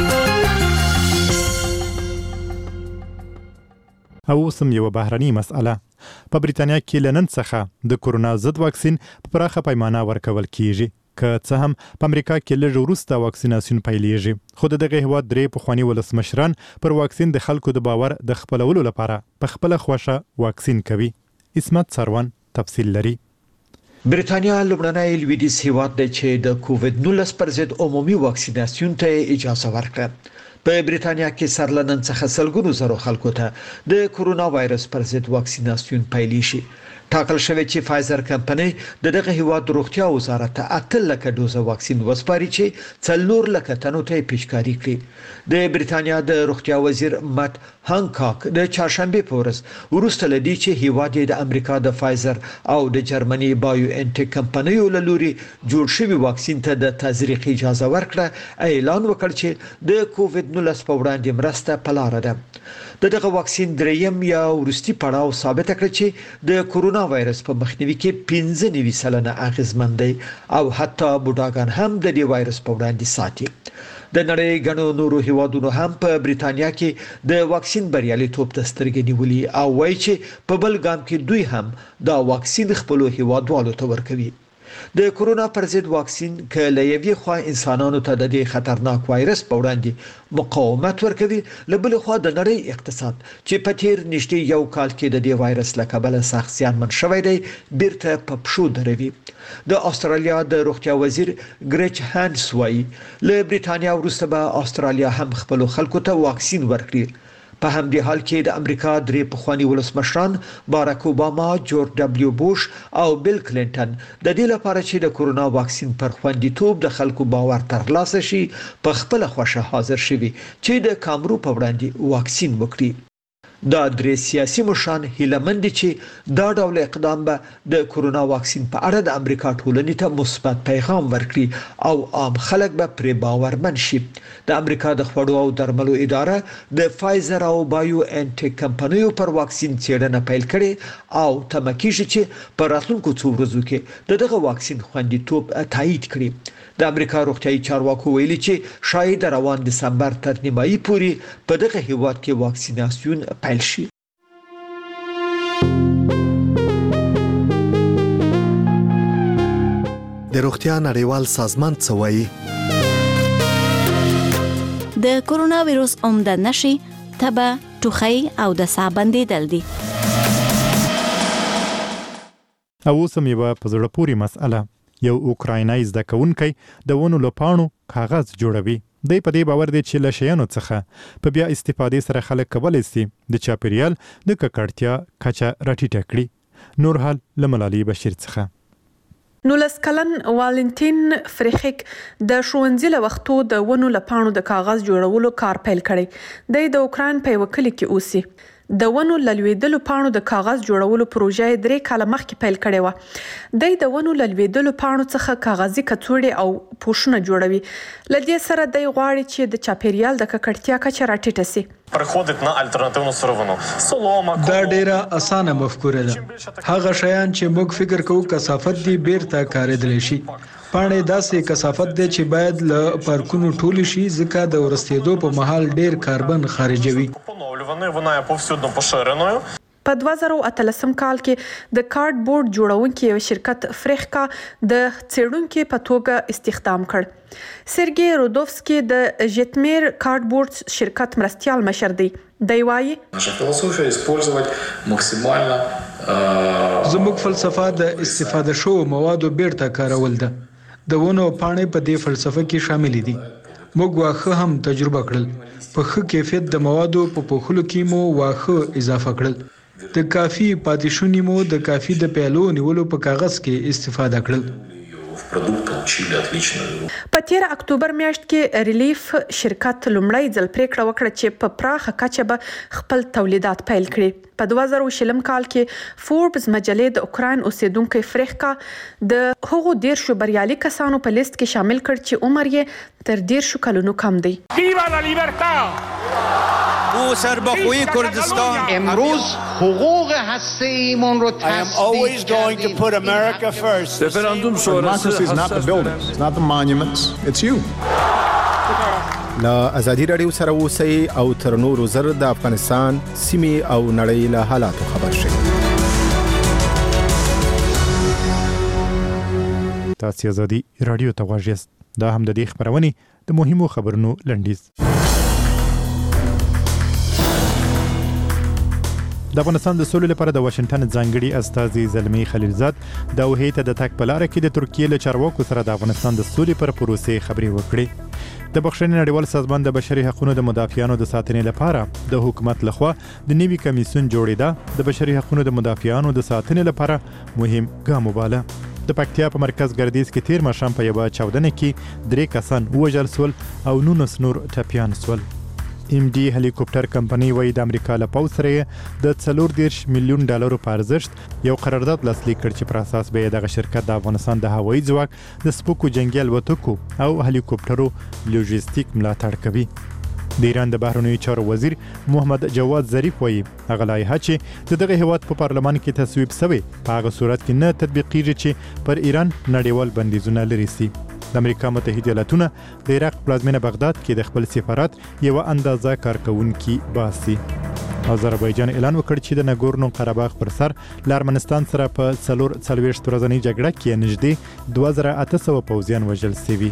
او سم یو بهرني مسأله په بریتانیا کې لنن څخه د کورونا ضد واکسین په پراخه پیمانه ورکول کیږي. که څه هم په امریکا کې لږ وروسته واکسیناسیون پیلېږي، خو دغه هیواد درې پخواني ولسمشران پر واکسین د خلکو د باور د خپلولو لپاره په خپل خوښه واکسین کوي. اسمت سروان تفصیل لري. بریتانیا لومړنی لویدیځ هیواد دی چې د کووډ 19 پر ضد عمومي واکسیناسیون ته اجازه ورکړه. په بریتانیا کې سرلنن څخه سلګونو زرو خلکو ته د کورونا وایرس پر ضد واکسیناسیون پیل شي. ټاکل شوی چې فایزر کمپنۍ دغه هیواد روغتیا وزارت ته 8 لک ډوزه واکسین وسپاري چې 4 لک تنو ته پیشکاری کړي. د بریتانیا د روغتیا وزیر مات هانکاک د چهارشنبه په ورځ ورسته لدی چې هیواد د امریکا د فایزر او د جرمني بایو انټیک کمپنیو له لوري جوړ شوی واکسین ته د تزریق اجازه ورکړه. اعلان وکړ چې د کووډ 19 په وړاندې مرسته په لار ده. دغه واکسین دریم یا ورستي پړاو ثابت کړ چې د کورونا وایرس په مخنیوي کې 95% اغیزمن دی او حتی بوډاګان هم د دې وایرس په وړاندې ساتي. د نړۍ غنو نورو هیوادونو هم په بریتانیا کې د واکسین بریالیتوب ته سترګې نیولې او وایي چې په بل ګام کې دوی هم دا واکسین خپل هیوادوالو ته ورکوي. د کورونا پر ضد واکسین کله یوې خوا انسانانو ته د دې خطرناک وایرس په وړاندې مقاومت ورکوي، له بل خوا د نړۍ اقتصاد چې په تیر نږدې یو کال کې د دې وایرس له کبله سخت زیانمن شوی دی بیرته په پښو دروي. د استرالیا د روغتیا وزیر ګریچ هانس وایي له بریتانیا وروسته به استرالیا هم خپل خلکو ته واکسین ورکړي. په همدې حال کې د امریکا درې پخواني ولسمشران باراک اوباما، جورج دبلیو بوش او بیل کلینټن د دې لپاره چې د کورونا واکسین پر خوندیتوب د خلکو باور ترلاسه شي په خپل خوښه حاضر شوي چې د کامرو په وړاندې واکسین وکړي. دا درې سیاسي مشران هیلهمند دي چې دا ډول اقدام به د کورونا واکسین په اړه د امریکا ټولنې ته مثبت پیغام ورکړي او عام خلک به پرې باورمن شي. د امریکا د خوړو او درملو اداره د فایزر او بایو انټیک کمپنیو پر واکسین څېړنه پیل کړې او تمه کیږي چې په راتلونکو څو ورځو کې دغه واکسین خوندیتوب تایید کړي. د امریکا روغتیايي چارواکو ویلي چې شاید روان دسمبر تر نیمایي پورې په دغه هیواد کې واکسیناسیون پیل شي. د روغتیا نړیوال سازمان څه وایي؟ د کورونا وایرس عمده نشي تبه، ټوخی او د ساه بندیدل دي. او سم یو په زړه پورې مسأله. یو اوکراینای زده کوونکی د ونو له پاڼو کاغذ جوړوي. دی په دې باور دی چې له شیانو څخه په بیا استفادې سره خلک کولی شي د چاپیریال د ککړتیا کچه راټیټه کړي. نور حال له ملالۍ بشیر څخه. 19 کلن والنتین فریخیک د ښوونځي له وختو د ونو له پاڼو د کاغذ جوړولو کار پیل کړی. د اوکراین په یو کلي کې اوسي. د ونو لویدلو پاڼو د کاغذ جوړولو پروژه 3 کاله مخکې پیل کړې و. د ونو لویدلو پاڼو څخه کاغذي کڅوړې او پوښونه جوړوي. لدې سره د غواړي چې د چاپیریال د ککړتیا کچه راټیټه شي. پرخودت نه الټرناتیوي سروونو سلوما دا ډیره اسانه مفکوره ده. هغه شیان چې موږ فکر کوو کثافت دی بیرته کارېدلی شي. پاڼې داسې کثافت دی چې باید له پارکونو ټول شي ځکه د ورستېدو په مهال ډیر کاربن خارجوي. Вона є повсюдно поширеною. په 2013 کال کې د کارت بورډ جوړونکي یو شرکت فریخکا د څېړونکو په توګه استخدام کړ. سرګي رودوفسکي د ژتمیر کارت بورډ شرکت مرستيال مشر دی. دی وايي naša filozofija использовать максимально زموږ فلسفه د استفاده شو موادو بیرته کارول ده. د ونو پاڼې په دې فلسفه کې شامل دي. موږ واخه هم تجربه کړل. په ښه کیفیت د موادو په پوښلو کې مو واخه اضافه کړل. د کافي پاتې مو د کافي د پیالو نیولو په کاغذ کې استفاده کړل. په 13 اکتوبر میاشت کې ریلیف شرکت لومړی ځل پریکړه وکړه چې په پراخه کچه به خپل تولیدات پیل کړي. په 2020 کال کې فوربس مجلې د اوکراین اوسیدونکو فریخکا د هغو 10 بریالي کسانو په لیست کې شامل کړ چې عمر یې تر 10 کلونو کم دی. ویوا لا لیبرټا او سربخوی کردستان امروز حقوق هسته ایمان رو always going to put America first. Referendum democracy is not the buildings, it's not the monuments, it's you. لا ازادي رادیو سره اوسئ او تر نورو زر د افغانستان سیمې او نړۍ له حالاتو خبر شئ. تاسو ازادي رادیو ته غواړئ دا هم د دې خبرونه د مهمو خبرونو لنډیز. د افغانستان د سولې لپاره د واشنگټن ځانګړي استازي زلمی خلیلزاد د وحید د تک پلار کې د ترکیه له چارواکو سره د افغانستان د سولې پر پروسې خبرې وکړې. د بخښنې نړیوال سازمان د بشري حقوقو د مدافعانو د ساتنې لپاره د حکومت لخوا د نوي کمیسیون جوړېده د بشري حقوقو د مدافعانو د ساتنې لپاره مهم ګام وباله. د پکتیا په مرکز ګردیز کې تیر ماښام په یوه چاودنه کې 3 کسان ووژل شول او 19 نور ټپیان شول. ام ډي هلیکوپټر کمپنۍ وایي د امریکا له پوځ سره د 40 میلیون ډالرو په ارزښت یو قرارداد لاسلیک کړ چې پر اساس به دغه شرکت د افغانستان د هوایي ځواک د سپوکو جنگي الوتکو او هلیکوپټرو لوجستیک ملاتړ کوي. د ایران د بهرنیو چارو وزیر محمد جواد ظریف وایي هغه لایحه چې دغه هیواد په پارلمان کې تصویب شوی په هغه صورت کې نه تطبیقیږي چې پر ایران نړیوال بندیزونه لري سي. د امریکا متحده ایالاتونه د عراق پلازمینه بغداد کې د خپل سفارت یو اندازه کارکونکي باسي. آذربایجان اعلان وکړ چې د ناګورنو قرهباغ پر سر ل ارمنستان سره په 40 ورځنۍ جګړه کې نږدې 2800 پوځیان وژل شوي.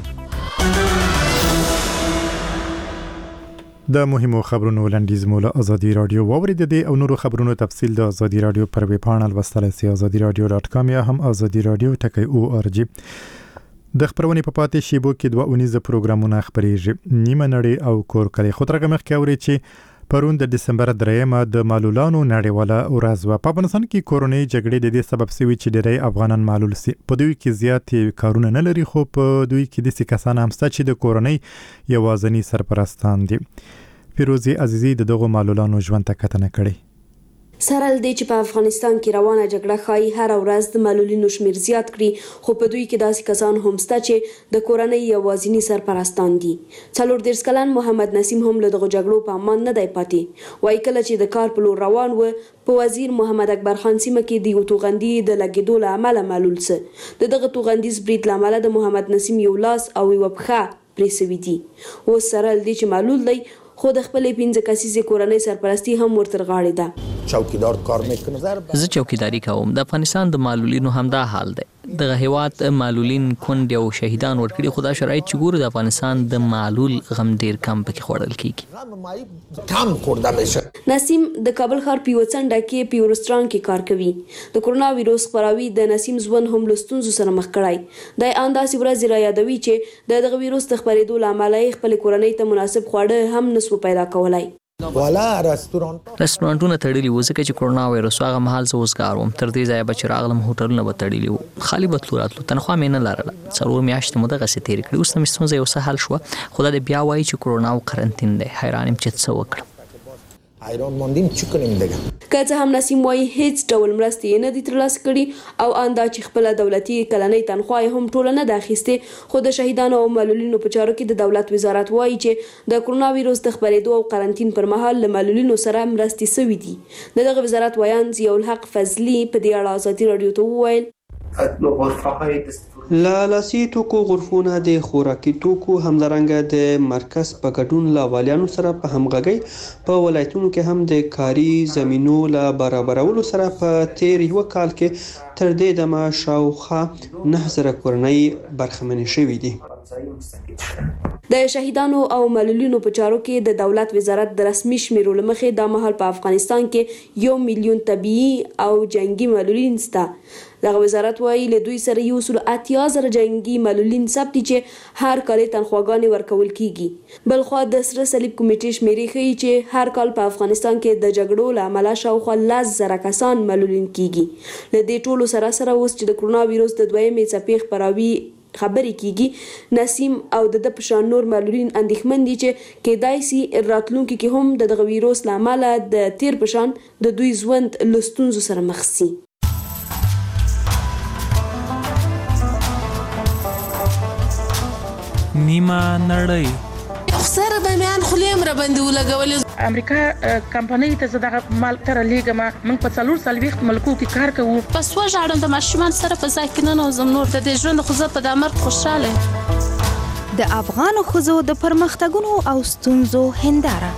د مهمو خبرونو لنډیز مو له ازادي رادیو واورید. د او نورو خبرونو تفصیل د ازادي رادیو پر ویب پاڼه لوستلای شئ azadiradio.com یا هم azadiradio.org. د خبرونې په پاتې شیبو کې 2 اونیزه پروګرامونه خبرېږي. نیمه نړۍ او کور کلی خطرګه مخ کې اوري چې پرون د دسمبر 3 د معلولانو نړیواله ورځ و. په افغانستان کې کورونی جګړې د دې سبب شوي چې ډېری افغانان معلول سي. په دوی کې زیات کارونه نه لري خو په دوی کې د کسان هم شته چې د کورونی یوازنی سرپرستان دي. فیروزی عزیزی دغه معلولانو ژوند ته کتنه کړې. سره لدې چې په افغانستان کې روانه جګړه ښایي هر ورځ د معلولینو شمیر زیات کړي خو په دوی کې داسې کسان هم شته چې د کورنۍ یوازینی سرپرستان دي. 40 کلن محمد نسیم هم له دغه جګړو په امان نه دی پاتې. وایي کله چې د کار په لور روان و په وزیر محمد اکبر خان سیمه کې د یو توغندي د لګېدو له امله معلول څه. دغه توغندیز برید له امله د محمد نسیم یو لاس او یو پښه پرې شوي دي. اوس سره لدې چې معلول دی خو د خپلې 15 کسیزې کورنۍ سرپرستی هم ورتر غاړې ده. چوکیدار کار میکنه. زه چوکیداری کوم. د افغانستان د معلولینو هم دا حال دی. دغه هیواد معلولین کونډ او شهیدان ورکړي خو دا شرایط چې ګورو د افغانستان د معلول غم ډیر کم پکې خوړل کیږي. کم خورده میشه. نسیم د کابل ښار په وڅنډه کې په رستوران کې کار کوي. د کرونا وایروس خپراوي د نسیم ژوند هم له ستونزو سره مخ کړای. د انداسې ورځ را یادوي چې دغه وایروس د خپرېدو له امله خپل کورنۍ ته مناسب خواړه هم نسو پیدا کولای. والا رستورانټونه تړلي وو ځکه چې کرونا وایروس هغه مهال زه اوسګار وم. تر دې ځایه به چې راغلم هوټلونه به تړلي وو. خالي به تلو راتلو. تنخوا مې نه لرله. 4 میاشتې مو دغسې تېرې کړې. اوس مې ستونزه یو څه حل شوه خو دا بیا وایي چې کرونا او قرنطین دی. حیران یم چې څه وکړم. حیران ماندیم چې کنیم دیگه. که څه هم نسیم وایي هیڅ ډول مرستې نه دي ترلاسه کړي او اندا چې خپل دولتي کلنۍ تنخواه هم ټوله نه ده اخیستې خو د شهیدانو او معلولینو په چارو کې د دولت وزارت وایي چې د کرونا وایروس د خپرېدو او قرنطین پر مهال له معلولینو سره مرستې شوي دي. دغه وزارت وایان ضیاء الحق فضلي په دې اړه ازادي رادیو ته وویل لاسي توکو غرفونه د خوراکي توکو همدارنګه د مرکز په ګډون له والیانو سره په همغږۍ په ولایتونو کې هم د کاري زمینو له برابرولو سره په تیر یو کال کې تر دې دمه شاوخوا 9000 کورنۍ برخمنې شوې دي. د شهیدانو او معلولینو په چارو کې د دولت وزارت د رسمي شمیرو له مخې د مهال په افغانستان کې 1 میلیون طبيعي او جنگي معلولین شته. دغه وزارت وایي له دوی سره 180,000 جنگي معلولین ثبت چې هر کال تنخواګانې ورکول کیږي. بلخو د سره صلیب کمیټې شمیرې ښیي چې هر کال په افغانستان کې د جګړو له امله شاوخوا 10,000 کسان معلولین کیږي. له دې ټولو سره اوس چې د کرونا وایروس د دویمې څپې خپراوي خبرې کیږي نسیم او د پشان نور معلولین اندېښمن دي چې کېدای شي راتلونکي کې هم د دغه وایروس له امله د تیر پشان د دوی ژوند له ستونزو سره مخ شي. نیمه نړۍ خسر به میان خلیم را باندې ولګول. امریکا کمپنۍ ته زداغه مال تر لیګما موږ په 440 ملکو کې کار کوو. پس وژاړم د ماشومان سره په ځای کې نه نوزم نور د ژوند خو زه په د مرګ خوشاله. د افغان ښځو د پرمختګونو او ستونزو هنداره.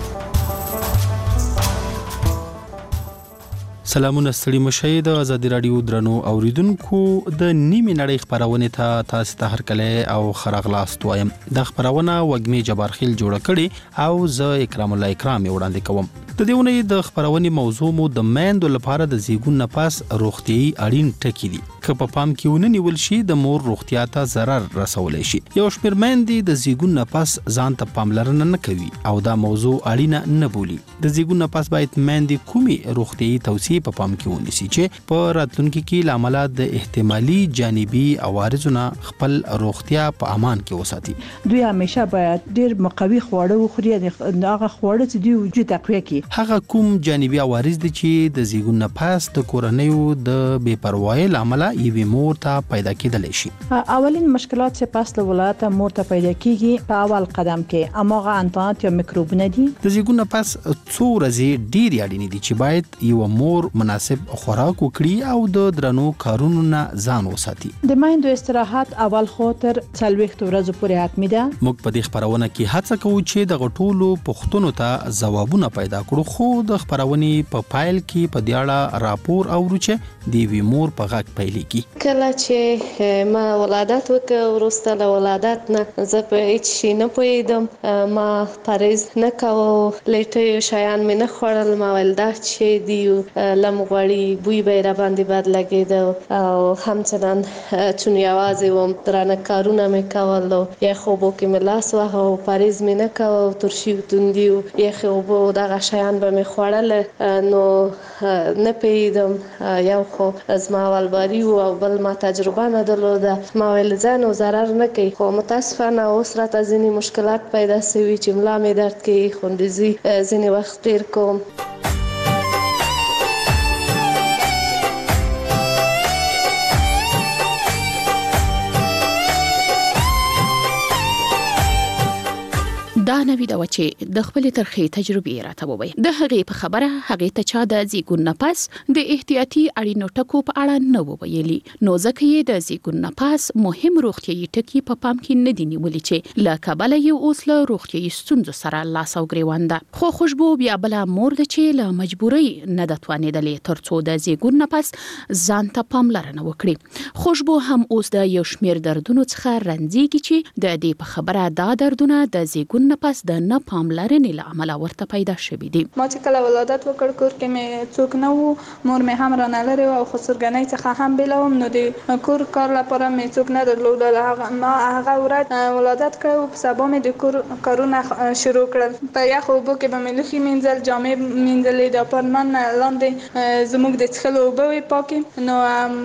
سلامونه ستړي مشي د ازادي رادیو درنو اوریدونکو د نیمه نړۍ خبرونه ته تاسو ته هرکله او خراغلاست وایم. د خبرونه وګمي جبارخیل جوړ کړي او زه اکرام الله اکرام وړاندې کوم. د دېونې د خبرونه موضوع مو د میندو لپاره د زیګون نفس روغتيي اړین ټکی دي. که په پام کې ونه نیول شي د مور روغتیا ته ضرر رسولای شي. یو شمېر میندې د زیګون نفس ځان ته پاملرنه نه کوي او دا موضوع اړینه نه بولي. د زیګون نفس باید میندې کومي روغتيي توصیې په پام کې ونیسي چې په راتلونکي کې لامل د احتمالي جانبي عوارضونو خپل روغتیا په امان کې وساتي. دوی همیشه باید ډیر مقوي خواړه وخوري، هغه خواړه چې دوی وجود تقویه کوي. هغه کوم جانبي عوارض دي چې د زیګون نفس د کورنیو د بے پروايي لامل یوې مور ته پیدا کېدلی شي. اولین مشکلات چې پس له ولادت مور ته پیدا کیږي په اول قدم کې اماغه انتانات یا میکروبونه دي. د زیګون نفس څو ورځې ډیر اړین دي چې باید یو مور مناسب خوراک وکړي او د درنو کارونو نه ځان وساتي. د میندو استراحت اول خاطر 40 ورځې پورې حتمی ده. موږ په دې خبرونه کې هڅه کوو چې د غټولو پښتنو ته ځوابونه پیدا کړو، خو د خبرونه په پایل کې په دیاړه راپور او روچه دی وی مور په غاک پیلېږي. کله چې ما ولادت وکړ وروسته له ولادت نه زه په هیڅ شي نه پوهېدم، ما پرهیز نه کوه، لیټه شیان مې نه خوړل، ما ویل دا چې دی لمغوړي بوی به را باندې بد لګېده او همچنان چون یوازې وم درانه کارونه مې کول، یا خوبو کې مې لاس واهه او پرهیز مې نه کوه، ترشي و توندي و یخې اوبه و دغه شیان به مې خوړل. نو نه پوهېدم، یو خو زما اولباري و او بل ما تجربه نه درلوده. ما ویل ځان او ضرر نه کوي، خو متاسفانه اوس راته ځینې مشکلات پیدا شوي چې ملا مې درد کوي، خوندزي ځینې وخت ډېر کوم. دا نوې دا چې د خپل ترخې تجربې راته ووي. د هغې په خبره هغې ته چا د زیګون نفس د احتیاطي اړینو ټکو په اړه نه وویلي، نو ځکه یې د زیګون نفس مهم روغتیايي ټکي په پام کې نه دي نیولي چې له کبله یې اوس له روغتیايي ستونزو سره لاس او ګریوان ده. خو خوشبو بیا بله مور ده چې له مجبورۍ نه ده توانېدلې ترڅو د زیګون نفس ځان ته پاملرنه وکړي. خوشبو هم اوس د یو شمېر دردونو څخه رنځېږي چې د دې په خبره دا دردونه د زیګون پس د نه پاملرنې له امله ورته پیدا شوي دي. ما چې کله ولادت وکړ کور کې مې څوک نه وو، مور مې هم رانه لرې وه او خسرګنۍ څخه هم بېله وم، نو د کور کار لپاره مې څوک نه درلودل. ما هغه ورځ ولادت کړی و، په سبا مې د کور کارونه شروع کړل. په یخو اوبو کې به مې لوښي مینځل، جامې مینځلې، د اپارتمان لاندې زموږ د څښلو اوبه وې پاکې، نو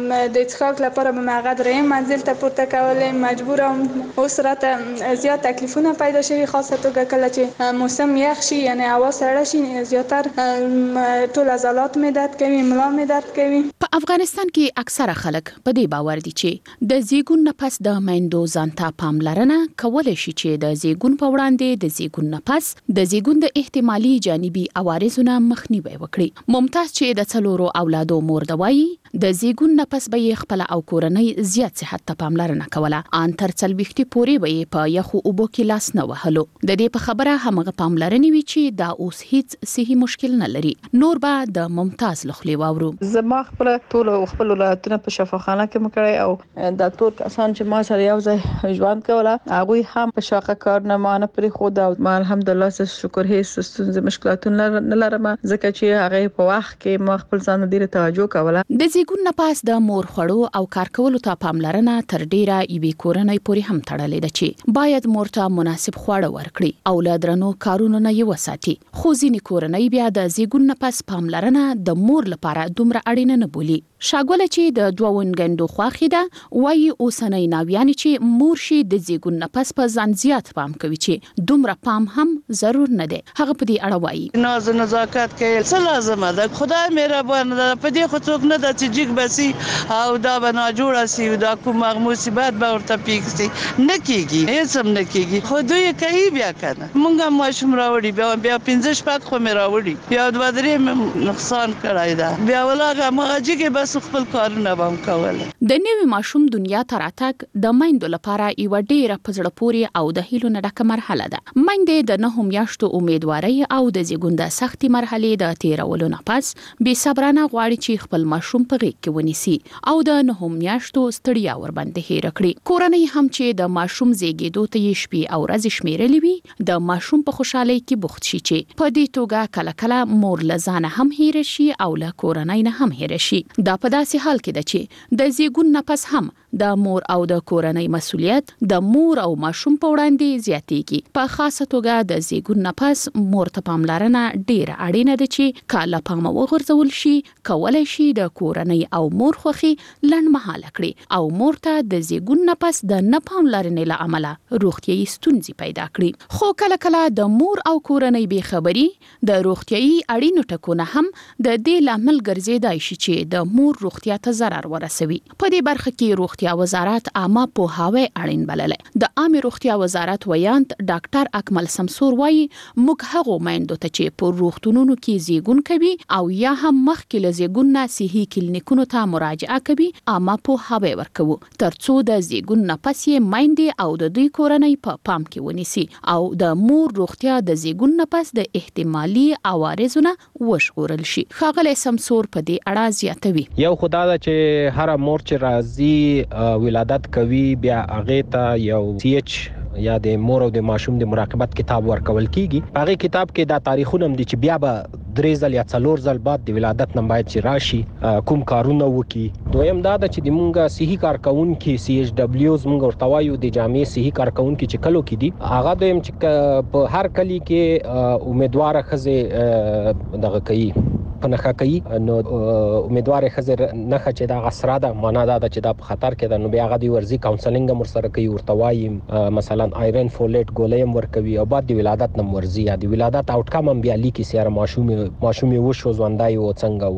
د څښاک لپاره به مې هغه درېیم منزل ته پورته کولې. مجبوره وم، اوس راته زیات تکلیفونه پیدا شوي، خاصه توګه کله چې موسم یخ شي یعنی هوا سړه شي، زیاتر ټول عضلات مې درد کوي، ملا مې درد کوي. په افغانستان کې اکثره خلک په دې باور دي چې د زیګون نفس د میندو ځان ته پاملرنه کولای شي چې د زیګون په وړاندې د زیګون نفس د زیګون د احتمالي جانبي عوارضونو مخنیوي وکړي. ممتاز چې د څلورو اولادو مور ده وایي د زیګون نفس به یې خپل او کورنۍ زیات صحت ته پاملرنه کوله، ان تر 40 پورې به یې په یخو اوبو کې لاس نه وهلو. د دې په خبره همغه پاملرنې وی چې دا اوس هیڅ صحي مشکل نه لري. نور به د ممتاز لخلې واورو. زما خپل ټول خپل ولادتونه په شفاخانه کې مکړی او د ټول کسان چې ما سره یو ځای ژوند کوله هغه هم په شاقه کار نه مانه پرې خو دا ما الحمدلله شکر هیڅ ستونزې مشکلاتونه نه لرم، ځکه چې هغه په وخت کې ما خپل ځان ډیره توجه کوله. د زیګون نفس د مور خوړو او کار کولو ته پاملرنه تر ډیره یوې کورنۍ پورې هم تړلې ده چې باید مور ته مناسب خواړه ورکړي او له درنو کارونو نه یې وساتي. خو ځینې کورنۍ بیا د زیګون نفس پاملرنه د مور لپاره دومره اړینه نه بولي دي. شاګوله چې د دوه ونګندو خواخې ده وایي اوسنۍ ناویانې چې مور شي د زیږون نه پس په ځان زیات پام کوي چې دومره پام هم ضرور نه دی. هغه په دې اړه وایي ناز نزاکت کې څه لازمه ده، خدای مهربان ده، په دې خو څوک نه ده چې جګ بسي او دا به ناجوړه سي او دا کوم مصیبت به ورته پیښ سي. نه کېږي، هېڅ هم نه کېږي، خو دوی کوي بیا کنه. مونږ هم ماشوم راوړي، بیا 15 شپږ خو مې راوړي، بیا 2-3 نقصان کړی ده، بیا ولاغه مغه کې بس خپل کارونه به کول. د نوي ماشوم دنیا ته راتګ د میندو لپاره یوه ډېره په زړه پورې او د هیلو نه ډکه مرحله ده. میندې د 9 میاشتو امیدوارۍ او د زیږون د سختې مرحلې د تیرولو نه پس بې صبرانه غواړي چې خپل ماشوم په غېږ کې ونیسي او د 9 میاشتو ستړیا ورباندې هېره کړي. کورنۍ هم چې د ماشوم زیږېدو ته یې شپې او ورځې شمیرلې وي د ماشوم په خوشحالۍ کې بوخت شي چې په دې توګه کله کله مور له ځانه هم هېره شي او له کورنۍ نه هم هېره شي. دا په داسې حال کې ده چې د زیږون نه پس هم د مور او د کورنۍ مسؤلیت د مور او ماشوم په وړاندې زیاتېږي. په خاصه توګه د زیږون نه پس مور ته پاملرنه ډېره اړینه ده چې کله پام وغورځول شي کولای شي د کورنۍ او مور خوښي لنډمهاله کړي او مور ته د زیږون نه پس د نه پاملرنې له امله روغتیایي ستونزې پیدا کړي. خو کله کله د مور او کورنۍ بې خبري د روغتیایي اړینو ټکو نه هم د دې لامل ګرځېدای شي چې د مور روغتیا ته ضرر ورسوي. په دې برخه کې روغتیا وزارت عامه پوهاوی اړین بللی. د عامه روغتیا وزارت ویاند ډاکټر اکمل سمسور وایي موږ هغو میندو ته چې په روغتونونو کې زیږون کوي او یا هم مخکې له زیږون نه صحي کلینیکونو ته مراجعه کوي عامه پوهاوی ورکوو ترڅو د زیږون نه پس یې میندې او د دوی کورنۍ په پام کې ونیسي او د مور روغتیا د زیږون نه پس د احتمالي عوارضو نه وژغورل شي. ښاغلی سمسور په دې اړه زیاتوي. یو خدا ده چې هر مور چې راځي ولادت کوي بیا هغه ته یو CH یا د مور او د ماشوم د مراقبت کتاب ورکول کیږي. هغه کتاب کې دا تاریخونه هم دي چې بیا به 3 ځل یا 4 ځل بعد د ولادت نه باید چې راشي کوم کارونه وکي. دویم دا ده چې د مونږه صحي کارکونکو CHWs مونږ ورته وایو د جامع صحي کارکونکو چې کلو کې دي هغه دویم چې په هر کلی کې امیدواره خزه دغه کوي پنهخه کوي نو امیدواره خزر نه چې دا غسره ده معنا دا چې دا په خطر کې ده نو بیا غدي ورزي کاونسلینګ هم سره کوي ورته وایي مثلا آیرن فولیټ ګولې هم ورکوي او بعد د ولادت نه ورزي یا د ولادت اوټکم هم بیا لیکي سره ماشوم وشو ځوندای او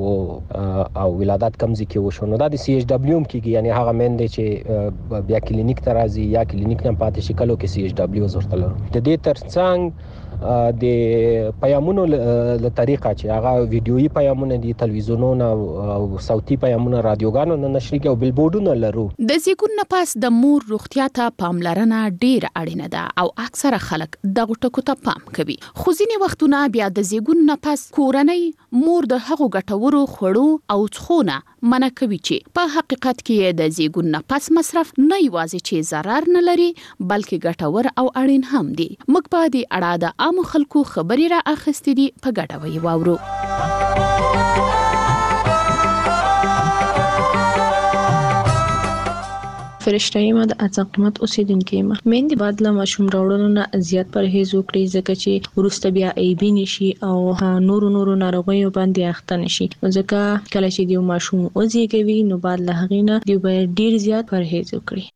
څنګه او ولادت کمزې کې وشو نو دا د CHW کېږي یعنی هغه مندې چې بیا کلینیک ته راځي یا کلینیک نه پاتې شي کلو کې CHW ورته لرو. د دې ترڅنګ د پیامونو له طریقه چې هغه ویډیويي پیامونه دي تلویزیونونو او صوتي پیامونه رادیوګانو نه نشري او بلبورډونه لرو. د زیږون نه پس د مور روغتیا ته پاملرنه ډیر اړینه ده او اکثره خلک دغه ټکو ته پام کوي. خو ځینې وختونه بیا د زیږون نه پس کورنۍ مور د هغو ګټورو خوړو او څښونه منع کوي چې په حقیقت کې د زیږون نه پس مصرف نه یوازې چې ضرر نه لري بلکې ګټور او اړین هم دي. موږ په دې اړه د عام خلکو خبرې را اخستې دي په ګډه وی واورو. فرشته یم د اعظمت اوسیدونکې یم. مېندې باید له ماشوم راوړلو نه زیات پرهیز وکړي ځکه چې وروسته بیا ایبي نشي او نورو ناروغیو باندې اخته نشي. ځکه کله چې د ماشوم وزېږوي نو باید له هغې نه دوی باید ډیر زیات پرهیز وکړي.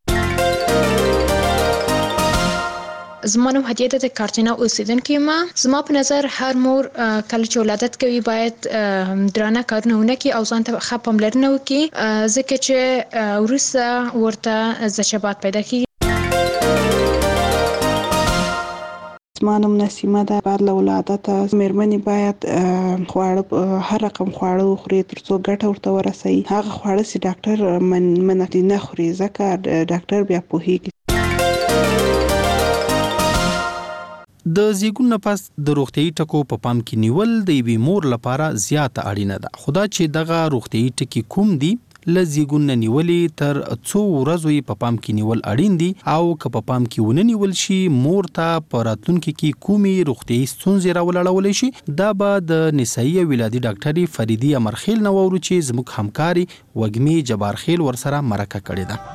زما نوم هدیه د کارتینا اوسیدونکې یم. زما په نظر هر مور کله چې ولادت کوي باید درانه کارونه ونه کړي او ځان ته ښه پاملرنه وکړي ځکه چې وروسته ورته زچبات پیدا کیږي. زما نوم نسیمه ده. بعد له ولادته مېرمنې باید خواړه هر رقم خواړه وخوري ترڅو ګټه ورته ورسوي. هغه خواړه چې ډاکټر منع نه خوري ځکه ډاکټر بیا پوهیږي. د زیږون نه پس د روغتیايي ټکو په پام کې نیول د یوې مور لپاره زیاته اړینه ده. خدا چې دغه روغتیايي ټکي کوم دي له زیږون نه نیولې تر څو ورځو په پام کې نیول اړین دي او که په پام کې ونه نیول شي مور ته په راتلونکي کې کومې روغتیايي ستونزې راولاړولی شي. دا به د نسایي ولادي ډاکټري فریدي امرخیل نه واورو چې زموږ همکاري وږمې جبارخیل ورسره مرکه کړې ده.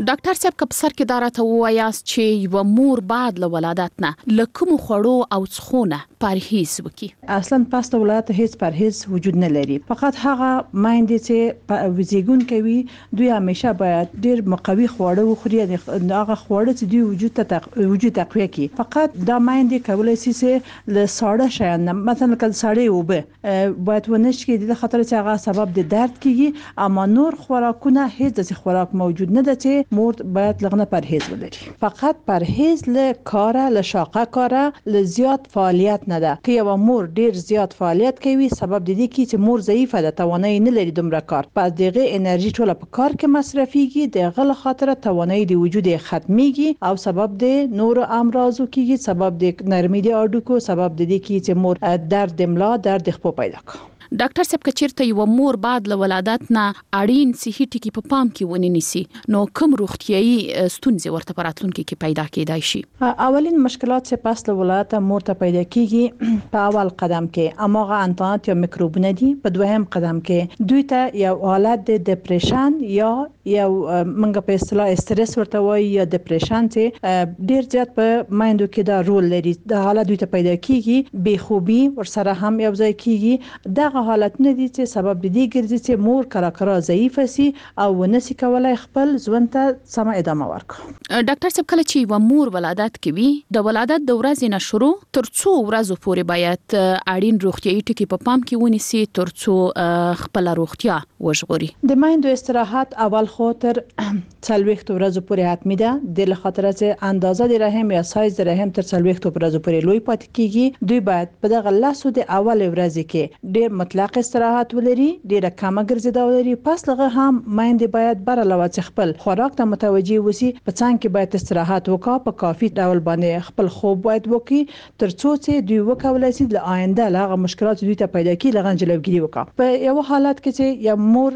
ډاکټر صاحب که په سر کې دا راته ووایاست چې یوه مور باید له ولادت نه له کومو خوړو او څښونه پرهیز وکړي؟ اصلا پس د ولادت هیڅ پرهیز وجود نه لري، فقط هغه مایندې چې وزیږون کوي دوی همیشه باید ډیر مقوي خواړه وخوري، هغه خواړه چې دوی وجود تقویه کوي. فقط دا مایندې کولای شي چې له ساړه شیان مثلا کله ساړه اوبه باید ونشي د خاطر چې هغه سبب د درد کیږي، اما نور خوراکونه هیڅ د خوراک موجود نه ده چې مور باید لغنه پرهیز ولري. فقط پرهیز له کاره، له شاقه کاره، له زیات فعالیت نه ده. که یو مور ډیر زیات فعالیت کوي سبب د دې چې مور ضعیفه ده، توانایي نه لري دومره کار، پس دغه انرژي ټوله په کار کې مصرفيږي، دغه له خاطر توانایي د وجود ختميږي او سبب د نور امراضو کیږي، سبب د نرمۍ د اډوکو، سبب د دې چې مور درد ملا، درد خپو پیدا کوي. ډاکټر صاحب که چیرته یو مور بعد له ولادت نه اړین صحي ټکي په پام کې ونی نیسي نو کوم روغتيایي ستونزې ورته پراتلونکو کې پیدا کېدای شي؟ اولین مشکلات چې پس له ولادت مور ته پیدا کیږي په اول قدم کې اماغه انتانات یا میکروبونه دي، په دویم قدم کې دوی ته یو حالت د ډیپریشن یا یو منګه په اصطلاح استرس ورته وایي یا ډیپریشن چې ډیر زیات په مایندو کې دا رول لري، د حالت دوی ته پیدا کیږي، بې خوبي ورسره هم یو ځای کیږي. دغه حالتونه دي چې سبب دي ګرځي چې مور کراکرا ضعیف سي او ونسي کولای خپل ژوند ته سم ادامه ورکړي. ډاکټر صاحب کله چې و مور ولادت کوي د ولادت د ورځې نه شروع تر څو ورځې پورې باید اړین روغتيایي ټکي په پام کې ونیسي تر څو خپل روغتیا وژغوري. د مایندو استراحت اول خاطر 40 ورځې پورې حتمی ده، د خاطر چې اندازه د رحم یا سایز د رحم تر 40 ورځې پورې لوی پاتې کیږي. دوی باید په دغه لاسو د اول ورځې کې ډیر مطلق استراحت ولري، ډیره کمه ګرځیدا ولري، پس لغه هم مایندې باید بر علاوه خپل خوراک ته متوجي وسی، په څنګ کې باید استراحت وکړي، په کافي ډول باندې خپل خوب باید وکړي تر څو چې دوی وکولای شي د آینده لغه مشکلات دوی ته پیدا کیږي لغه جلوګیری وکړي. په یو حالت کې چې یو مور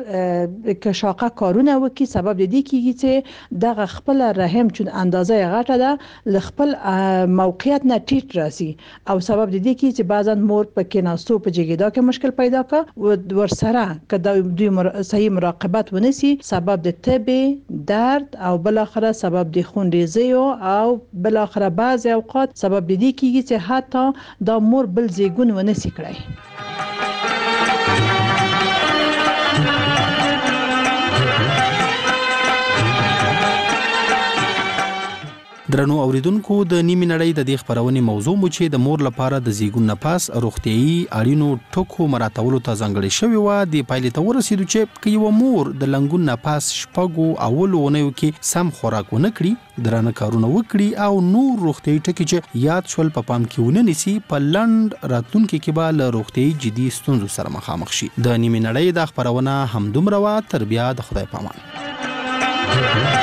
کې شاقه کارونه وکړي سبب د دې کیږي چې دغه خپل رحم چون اندازه غټه ده ل خپل موقعیت نه ټیټ راسي او سبب د دې کیږي چې بعضن مور په کې ناستو په جګیدا کې مشکل پیدا کا ورسره که دوی صحیح مراقبت ونسی سبب د تبه، درد او بل اخره سبب د خونریزي او بل اخره بعض اوقات سبب د دې کیږي چې حتی د مور بل زیګون ونسی کړی. درنو اوریدونکو د نیمه نړۍ د دې خبرونې موضوع مو چې د مور لپاره د زیګون نفاس روغتيایي اړینو ټکو مراتبولو ته ځانګړي شوی و د پایلې ته ورسېدو چې کيو مور د لنګون نفاس شپږو اولونیو کې سم خوراک ونه کړي، درانه کارونه وکړي او نور روغتيایي ټکي چې یاد شول په پام کې ونه نیسي په لند راتلونکو کې به له روغتيایي جدي ستونزو سره مخامخ شي. د نیمه نړۍ د خبرونه همدومره وا، تر بیا د خدای پامان.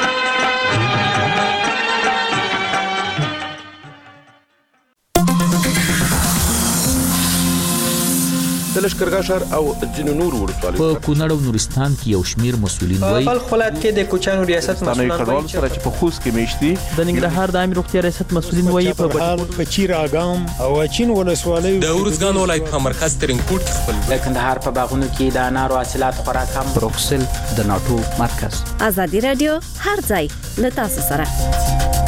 د لشکرګاه او ځینو نور ولسوالیو په کونړ او نورستان کې یو شمیر مسولین وایي په خپل کې د کوچانو ریاست مسولان وایي چې په خوست کې میشتي د ننګرهار د عامه روغتیا ریاست مسولین وایي په چیر اګام او چین ولسوالیو د ورزګان ولایت په مرکز ترنګوټ خپل د کندهار په باغونو کې د انارو حاصلات خوراک هم بروکسل د ناتو مرکز. ازادي رادیو هر ځای له تاسو سره.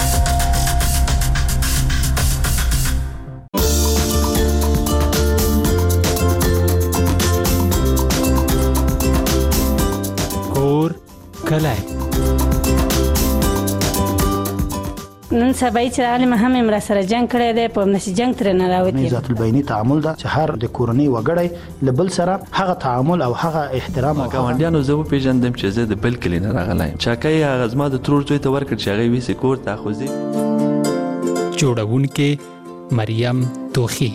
کلای نن سبا چې عالم هم امر سره جنگ کړی دی په نشي جنگ تر نه راوتی. ذات البینی تعامل دا چې هر د کورنۍ وګړي لبل سره هغه تعامل او هغه احترام او ګاونډیانو زه پیژندم چې زه د بل کلی نه راغلی چاکای هغه زما د ترور زوی ته ورکړ چې هغه ویسې کور ته خوځي. جوړونکې مریم توخی.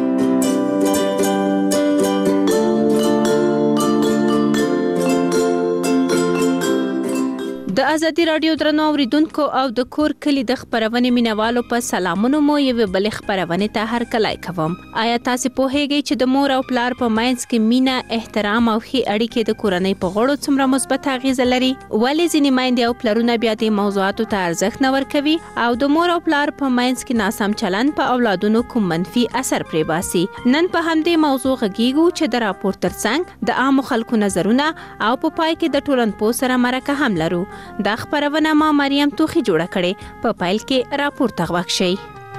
د ازادي رادیو درنو اوریدونکو او د کور کلی د خبرونې مینوالو په سلامونو مو یو بل خبرونه ته هر کله کوم. آیا تاسو په هیګي چې د مور او پلار په ماینس کې مینا، احترام او خي اړیکې د کورنۍ په غړو څومره مثبت اغیز لري؟ ولې ځینې مایندې او پلرونه بیا د موضوعاتو ته ارزښت نه ورکوي او د مور او پلار په ماینس کې ناسم چلند په اولادونو کوم منفي اثر پرې باسي؟ نن په همدې موضوع غږیږو چې د راپور ترڅنګ د عام خلکو نظرونه او په پای کې د ټولنپوه سره مرکه هم لرو. دا خبرونه ما مریم توخي جوړه کړې په پایل کې راپور تغوښ شي.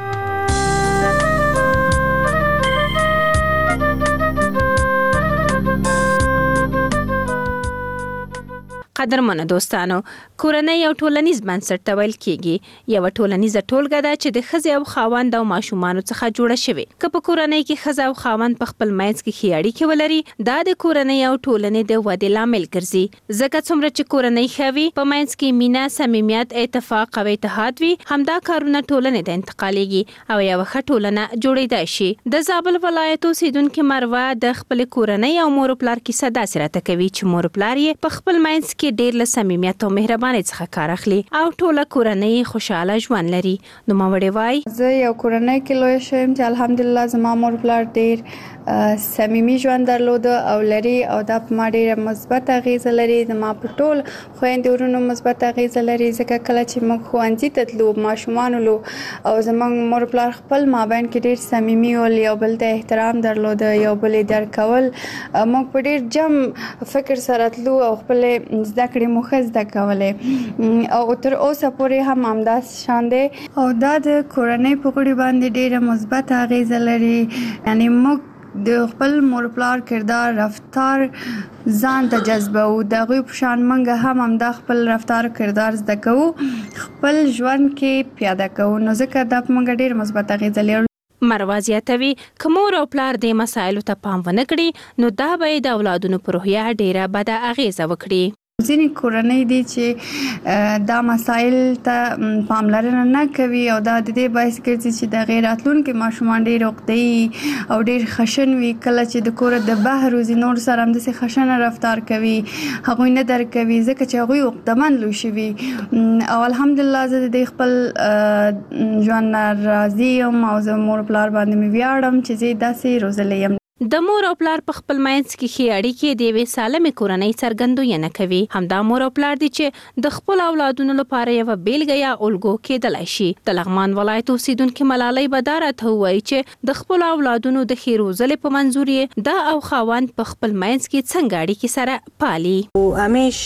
قدرمنو دوستانو، کورنۍ یو ټولنیز بنسټ ته ویل کېږي. یو ټولنیزه ټولګه ده چې د ښځې او خاوند او ماشومانو څخه جوړه شوې. که په کورنۍ کې ښځه او خاوند په خپل منځ کې ښې اړیکې ولري، دا د کورنۍ او ټولنې د ودې لامل ګرځي. ځکه څومره چې کورنۍ ښه وي، په منځ کې مینه، صمیمیت، اتفاق او اتحاد وي، همدا کارونه ټولنې ته انتقالېږي او یوه ښه ټولنه جوړېدای شي. د زابل ولایت اوسېدونکې مروه د خپلې کورنۍ او مور پلار کیسه داسې راته کوي چې مور پلار یې په خپل منځ کې ډېر له صمیمیت او مهربانۍ څخه کار اخلي او ټوله کورنۍ خوشاله ژوند لري. نو ماوړې وای زه یو کورنۍ کې لوی شوم چې الحمدلله زما مور پلار ډېر صمیمي ژوند درلود او لري او دا په ما ډېره مثبت اغیزه لري. زما په ټول خویندې ورونو مثبت اغیزه لري، ځکه کله چې موږ ښوونځي ته تلو، ماشومان ولو او زموږ مور پلار خپل مابین کې ډېر صمیمي ول، یو بل ته احترام درلود، یو بل یې درک کول. موږ په ډېر جم فکر سره تلو او خپل زده کړې مو ښه زده کولې او تر اوسه پورې هم همداسې شان دی او دا د کورنۍ په غړي باندې ډېره مثبت اغیزه لري. یعنی موږ د خپل مور پلار کردار، رفتار ځان ته جذبو، د هغوی په شان موږ هم همدا خپل رفتار کردار زده کوو، خپل ژوند کې پیاده کوو. نو ځکه دا په موږ ډېر مثبت اغیزه لري. مروه زیاتوي که مور او پلار د مسایلو ته پام ونه کړي، نو دا به د اولادونو په روحیه ډېره بده اغیزه وکړي. ځینې کورنۍ دي چې دا مسایل ته پاملرنه نه کوي او دا د دې باعث ګرځي چې د هغې راتلونکي ماشومان ډېر عقده‌يي او ډېر خشن وي. کله چې د کوره د بهر وځي، نور سره همداسې خشنه رفتار کوي، هغوی نه درک کوي ځکه چې هغوی عقده‌مند لوی شوي. او الحمدلله زه د دې خپل ژوند نه راضي یم او زه مور پلار باندې مې ویاړم چې زه داسې روزلی یم. د مور او پلار په خپل منځ کې ښې اړیکې د یوې سالمې کورنۍ څرګندوینه کوي. همدا مور او پلار دي چې د خپل اولادونو لپاره یوه بیلګه یا الګو کېدلی شي. د لغمان ولایت اوسېدونکې ملالۍ به دا راته ووایي چې د خپلو اولادونو د ښې روزلې په منظور یې دا او خاوند په خپل منځ کې څنګه اړیکې سره پالي. همیش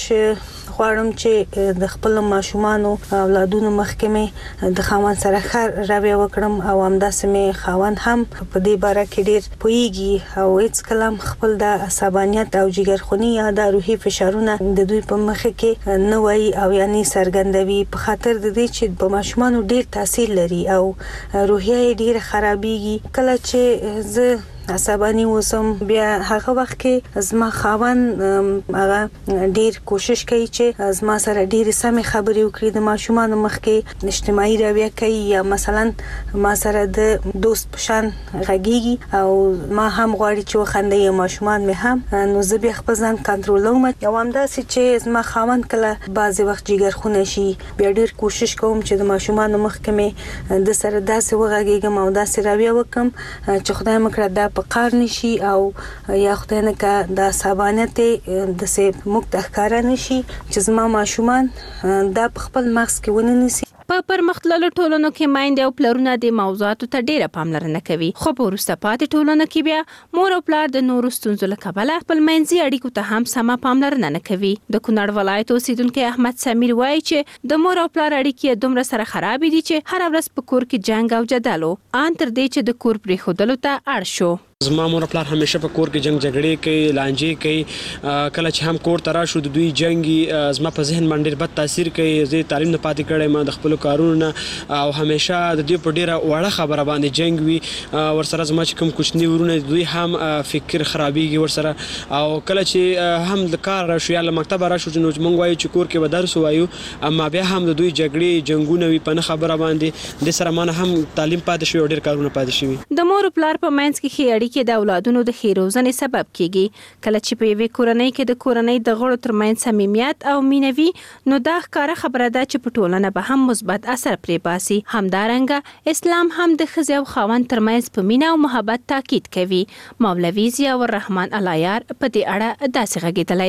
غواړم چې د خپل ماشومانو اولادونو مخکې مې د خاوند سره ښه رویه وکړم او همداسې مې خاوند هم په دې باره کې ډېر پوهیږي او هیڅ کلام خپل د عصبانیت او جګرخونی یا د روحي فشارونه د دوی په مخ کې نه وایي او یعنی څرګندوي، په خاطر د دې چې په ماشومانو ډېر تاثیر لري او روحیه یې ډېر خرابېږي. کله چې زه عصبانی وسم، بیا هغه وخت کې زما خاوند هغه ډیر کوشش کوي چې زما سره ډیر سمې خبرې وکړي، د ماشومانو مخ کې اجتماعي رویه کوي یا مثلا ما سره د دوست په شان غږیږي او ما هم غواړي چې وخندي یا ماشومان مې هم. نو زه بیا خپل ځان کنټرولوم. یو همداسې چې زما خاوند کله بعضې وخت جګرخونه شي، بیا ډیر کوشش کوم چې د ماشومانو مخ کې مې د سره داسې وغږیږم او داسې رویه وکړم چې خدای مکړه دا په قار نشي او یا خدای نه که د عصبانیت داسې موږ ته ښکاره نشي چې زما ماشومان دا په خپل مغز کې ونه نیسي. په پرمختللو ټولنو کې میندې او پلرونه د موضوعاتو ته ډیره پاملرنه کوي، خو په وروسته پاتې ټولنو کې بیا مور او پلار د نورو ستونزو له کبله خپل منځي اړیکو ته هم سمه پاملرنه نه کوي. د کونړ ولایت اوسېدونکی احمد سمیر وایي چې د مور او پلار اړیکې دومره سره خرابې دي چې هره ورځ په کور کې جنګ او جدل ان تر دې چې د کور پرېښودلو ته اړ شو. زما مور پلار همیشه په کور کې جنگ جګړې کوي، لانجې کوي. کله چې هم کور ته راشو د دوی جنګي زما په ذهن باندې ډېر بد تاثیر کوي. زه تعلیم نه پاتې کړی ما د خپلو کارونو نه او همیشه د دوی په ډېره وړه خبره باندې جنګ وي. ورسره زما چې کوم کوچني ورونه دوی هم فکر خرابېږي ورسره. او کله چې هم د کار راشو یا له مکتبه راشو نو موږ وایو چې کور کې به درس وایو، اما بیا هم د دوی جګړې جنګونه وي په نه خبره باندې. د سره ما نه هم تعلیم پاتې شوی او ډېر کارونه پاتې شوي. د مور پلار په منځ کې ښې کې د اولادونو د ښې روزنې سبب کیږي. کله چې په یوې کورنۍ کې د کورنۍ د غړو ترمنځ صمیمیت او مینه وي، نو دا ښکاره خبره ده چې په ټولنه به هم مثبت اثر پرې باسي. همدارنګه اسلام هم د ښځې او خاوند ترمنځ په مینه او محبت تاکید کوي. مولوي ضیاء الرحمن العیار په دې اړه داسې غږېدلی دی.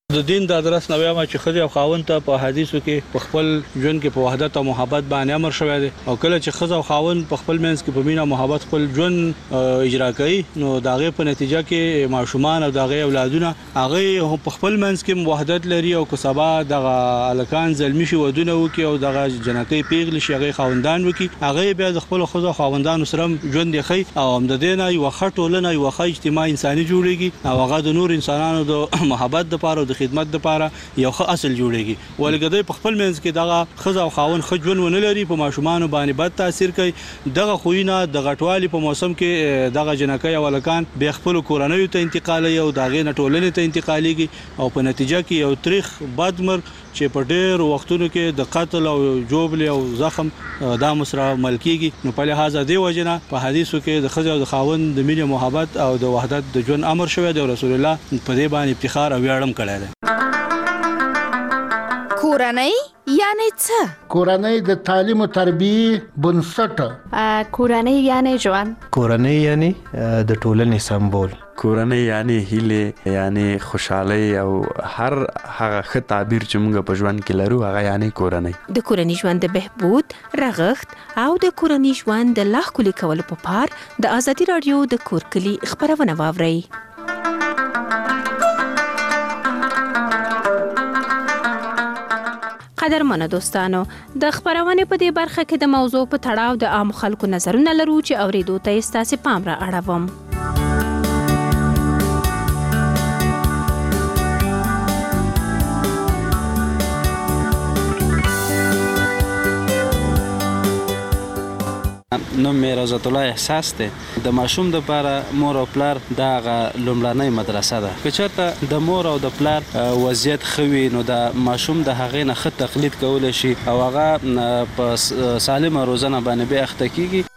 د دین د درس نو ما چې خدای او خاوند ته په حدیثو کې په خپل ژوند کې په وحدت او محبت باندې امر شوی دی او کله چې خدای او خاوند په خپل منځ کې په مینا محبت خپل ژوند اجرا کوي نو داغه په نتیجه کې ماشومان او داغه اولادونه هغه په خپل منځ کې وحدت لري او که سبا دغه الکان زلمی شي ودونه وکي او دغه جنکې پیغلی شي هغه خاوندان وکي هغه بیا د خپل خدای خاوندانو سره ژوند یې خي او هم د دینه یو خټولنه یو خې اجتماع انساني جوړيږي او هغه د نور انسانانو د محبت لپاره خدمت لپاره یو ښه اصل جوړيږي ولګدای په خپل منځ کې دغه خزه او خاون خجون ونه لري په ماشومان باندې بد تاثیر کوي دغه خوینه د غټوالي په موسم کې دغه جنکې او لکان به خپل کورنۍ ته انتقالي او دغه نټولنې ته انتقاليږي او په نتیجه کې یو تاریخ بدمر چې په ډېر وختونو کې د قتل او جوړ او زخم دا مسره ملکیږي نو په لحاظ دی وجنه په حدیثو کې د خزه او د خاون د مینې محبت او د وحدت د ژوند امر شوی دی رسول الله په دې باندې افتخار او ویاړم کړی دی کورنۍ یعنی څه؟ کورنۍ د تعلیم او تربیه بنسټ. کورنۍ یعنی ژوند. کورنۍ یعنی د ټولنې سمبول. کورنۍ یعنی هیله یعنی خوشحالي او هر هغه ښه تعبیر چې موږ په ژوند کې لرو هغه یعنی کورنۍ. د کورنۍ ژوند د بهبود رغښت او د کورنۍ ژوند د لا ښکلي کولو په پار د ازادي رادیو د کور کلی خبرونه واورئ. قدرمنو دوستانو د خبرونه په دې برخه کې د موضوع په تړاو د عام خلکو نظرونه لرو چې اوریدو ته ستاسو پام را اړوم. نو مې رضات الله احساس ته د ماشوم د لپاره مور او پلار دغه لومړنۍ مدرسه ده که چېرته د مور او د پلار وضعیت خوي نو د ماشوم د هغې نه ښه تقلید کولی شي او هغه په سالمه روزنه باندې بیا اخته کیږي.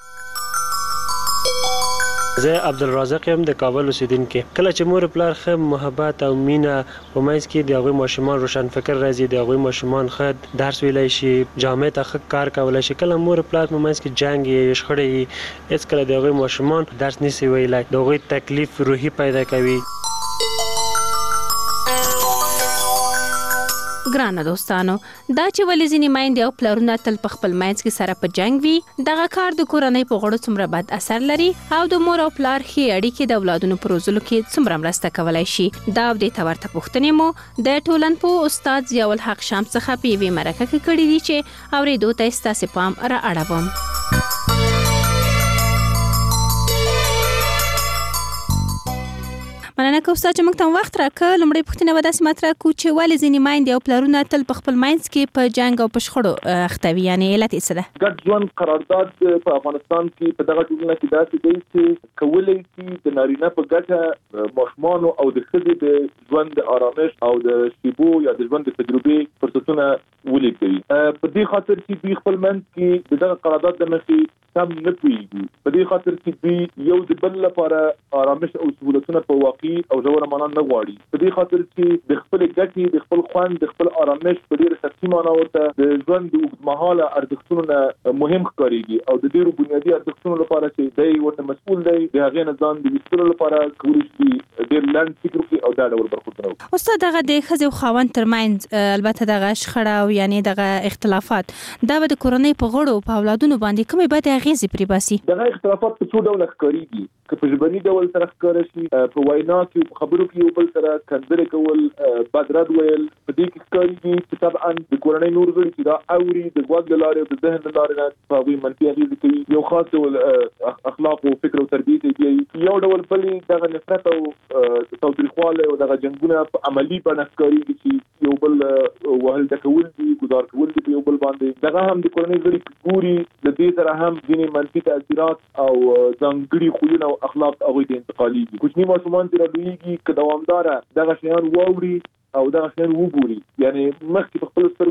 زه عبدالرزاق یم د کابل اوسیدونکی. کله چې مور پلار ښه محبت او مینه په منځ کې د هغوی ماشومان روشن فکر راځي د هغوی ماشومان ښه درس ویلی شي جامع ته ښه کار کولی شي. کله مور پلار په منځ کې جنګ یې شخړې یې هېڅکله د هغوی ماشومان درس نشي ویلی د هغوی تکلیف روحي پیدا کوي. ګرانه دوستانو دا چې ولې ځینې میندې او پلرونه تل په خپل منځ کې سره په جنګ وي دغه کار د کورنۍ په غړو څومره بد اثر لري او د مور او پلار ښې اړیکې د اولادونو په روزلو کې څومره مرسته کولی شي دا او دې ته ورته پوښتنې مو د ټولنپوه استاد ضیاء الحق شام څخه په یوې مرکه کې کړي دي چې اورېدو ته ستاسو پام را اړوم. مننه کوم چې موږ ته وخت راکړ. لومړی پوښتنه به داسې مطرح کړو چې ولې ځینې میندې او پلرونه تل په خپل منځ کې په جنګ او په شخړو اخته وي یعنې علت یې څه ده؟ ګډ ژوند قرارداد په افغانستان کې په دغه ټولنه کې داسې دی چې کولی شي د نارینه په ګټه ماشومانو او د ښځې د ژوند د آرامش او د شیبو یا د ژوند د تجربې فرصتونه ولیکوي. په دې خاطر چې دوی خپل منځ کې د دغه قرارداد د مخې سم نه پوهېږي. په دې خاطر چې دوی یو د بل لپاره آرامش او سهولتونه په واقعي او ژوره معنا نه غواړي. په دې خاطر چې د خپل ګټې د خپل خوند د خپل آرامش په ډېر سطحي معنا ورته د ژوند د اوږدمهاله ارزښتونو نه مهم ښکارېږي او د ډېرو بنیادي ارزښتونو لپاره چې دی ورته مسؤل دی د هغې نه ځان د ویستلو لپاره کولی شي ډېر لنډ فکر وکړي او دا ډول برخوردونه وکړي. استاد دغه د ښځې او خاوند ترمنځ البته دغه شخړه او یعنې دغه اختلافات دا به د کورنۍ په غړو په اولادونو باندې کومې بدې اغېزې پرې باسي؟ دغه اختلافات په څو ډوله ښکارېږي که په ژبني ډول سره ښکاره شي په وینا کې په خبرو کې یو بل سره کنځلې کول بد رد ویل په دې کې ښکارېږي چې طبعا د کورنۍ نور غړي چې دا اوري د غوږ له لارې او د ذهن له لارې نه په هغوی منفي اغېزې کوي یو خاص ډول اخلاق او فکر او تربیې ته بیایي. یو ډول بلې دغه نفرت او تاوتریخوالی او دغه جنګونه په عملي بڼه ښکارېږي چې یو بل وهل ډکول دي ګزار کول دي په یو بل باندې. دغه هم د کورنۍ غړي ګوري د دې سره هم ځینې منفي تاثیرات او ځانګړي خویونه اخلاق هغوی ته انتقالېږي. کوچني ماشومان چې راډویږي که دوامداره دغه شیان واوري او دغه شیان وګوري یعنې مخکې په خپلو سترګو تاوتریخوالی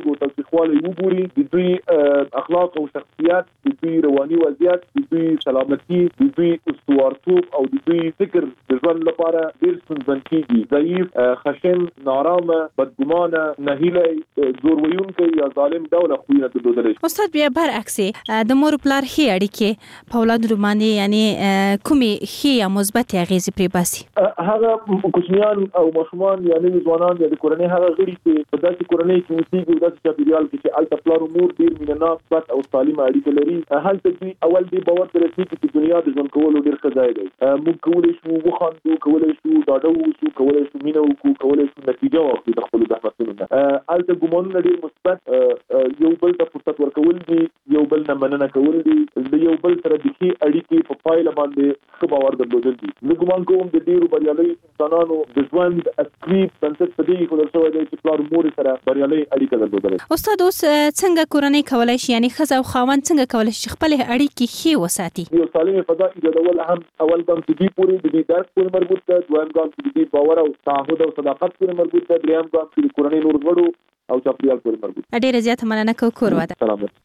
تاریخوالي وګوري د دوی اخلاق او شخصیت د دوی رواني وضعیت د دوی سلامتي د دوی استوارتوب او د دوی فکر د ژوند لپاره ډیر ستونزمن کیږي ضعیف خشن نارامه بدګمانه نهیله زور ویونکي یا ظالم ډول خوینه درلودل شي. استاد بیا برعکس د مور پلار هي اړیکې په اولاد باندې یعنی کومي هي یا مثبت اغیزې پرې باسي؟ هغه کوچنیان او ماشومان یعنی ځوانان د کورنۍ هغه غړي چې په داسې کورنۍ کې اوسېږي او داسې چاپیریال کې چې الته پلار او مور ډیر مینه‌ناک او سالمه اړیکه لري هلته دوی اول دی باور درته چې دنیا د ژوند کولو ډیر ښه ځای دی. موږ کولای شو وخاندو، کولای شو ډاډه ووسو، کولای شو مینه وکړو، کولای شو نتیجه واخلو د خپلو زحمتونو نه. الته ګمانونه ډیر مثبت یو بل ته فرصت ورکول دي، یو بل نه مننه کول دي، د یو بل سره د ښې اړیکې په پایله باندې ښه باور درلودل دي. زه ګمان کوم د ډیرو بریالیو انسانانو د ژوند اصلي بنسټ په دې ښودل شوی دی چې پلار مور سره بریالۍ اړیکه درلودل. استاد اوس څنګه کورنۍ کولای شي یعنی ښځه او خاوند څنګه کولای شي خپل اړیکې ښې وساتي؟ یو سالمه فضا ایجادول هم اول ګام دې پوری د دې درس پورې مربوط ده، دویم ګام دې باور او تعهد او صداقت پورې مربوط ده، دریم ګام د کورنۍ نور غړو او چاپیریال پورې مربوط ده. ډیره زیاته مننه کوم کور واده. سلامت.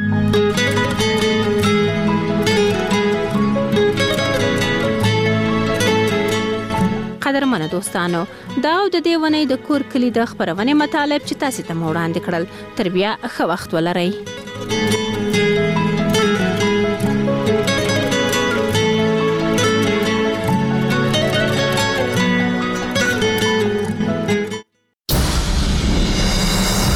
قدرمنو دوستانو دا او د دې ونې د کور کلی د خبرونه مطالب چې تاسو ته وړاندې کړل تر بیا ښه وخت ولرئ.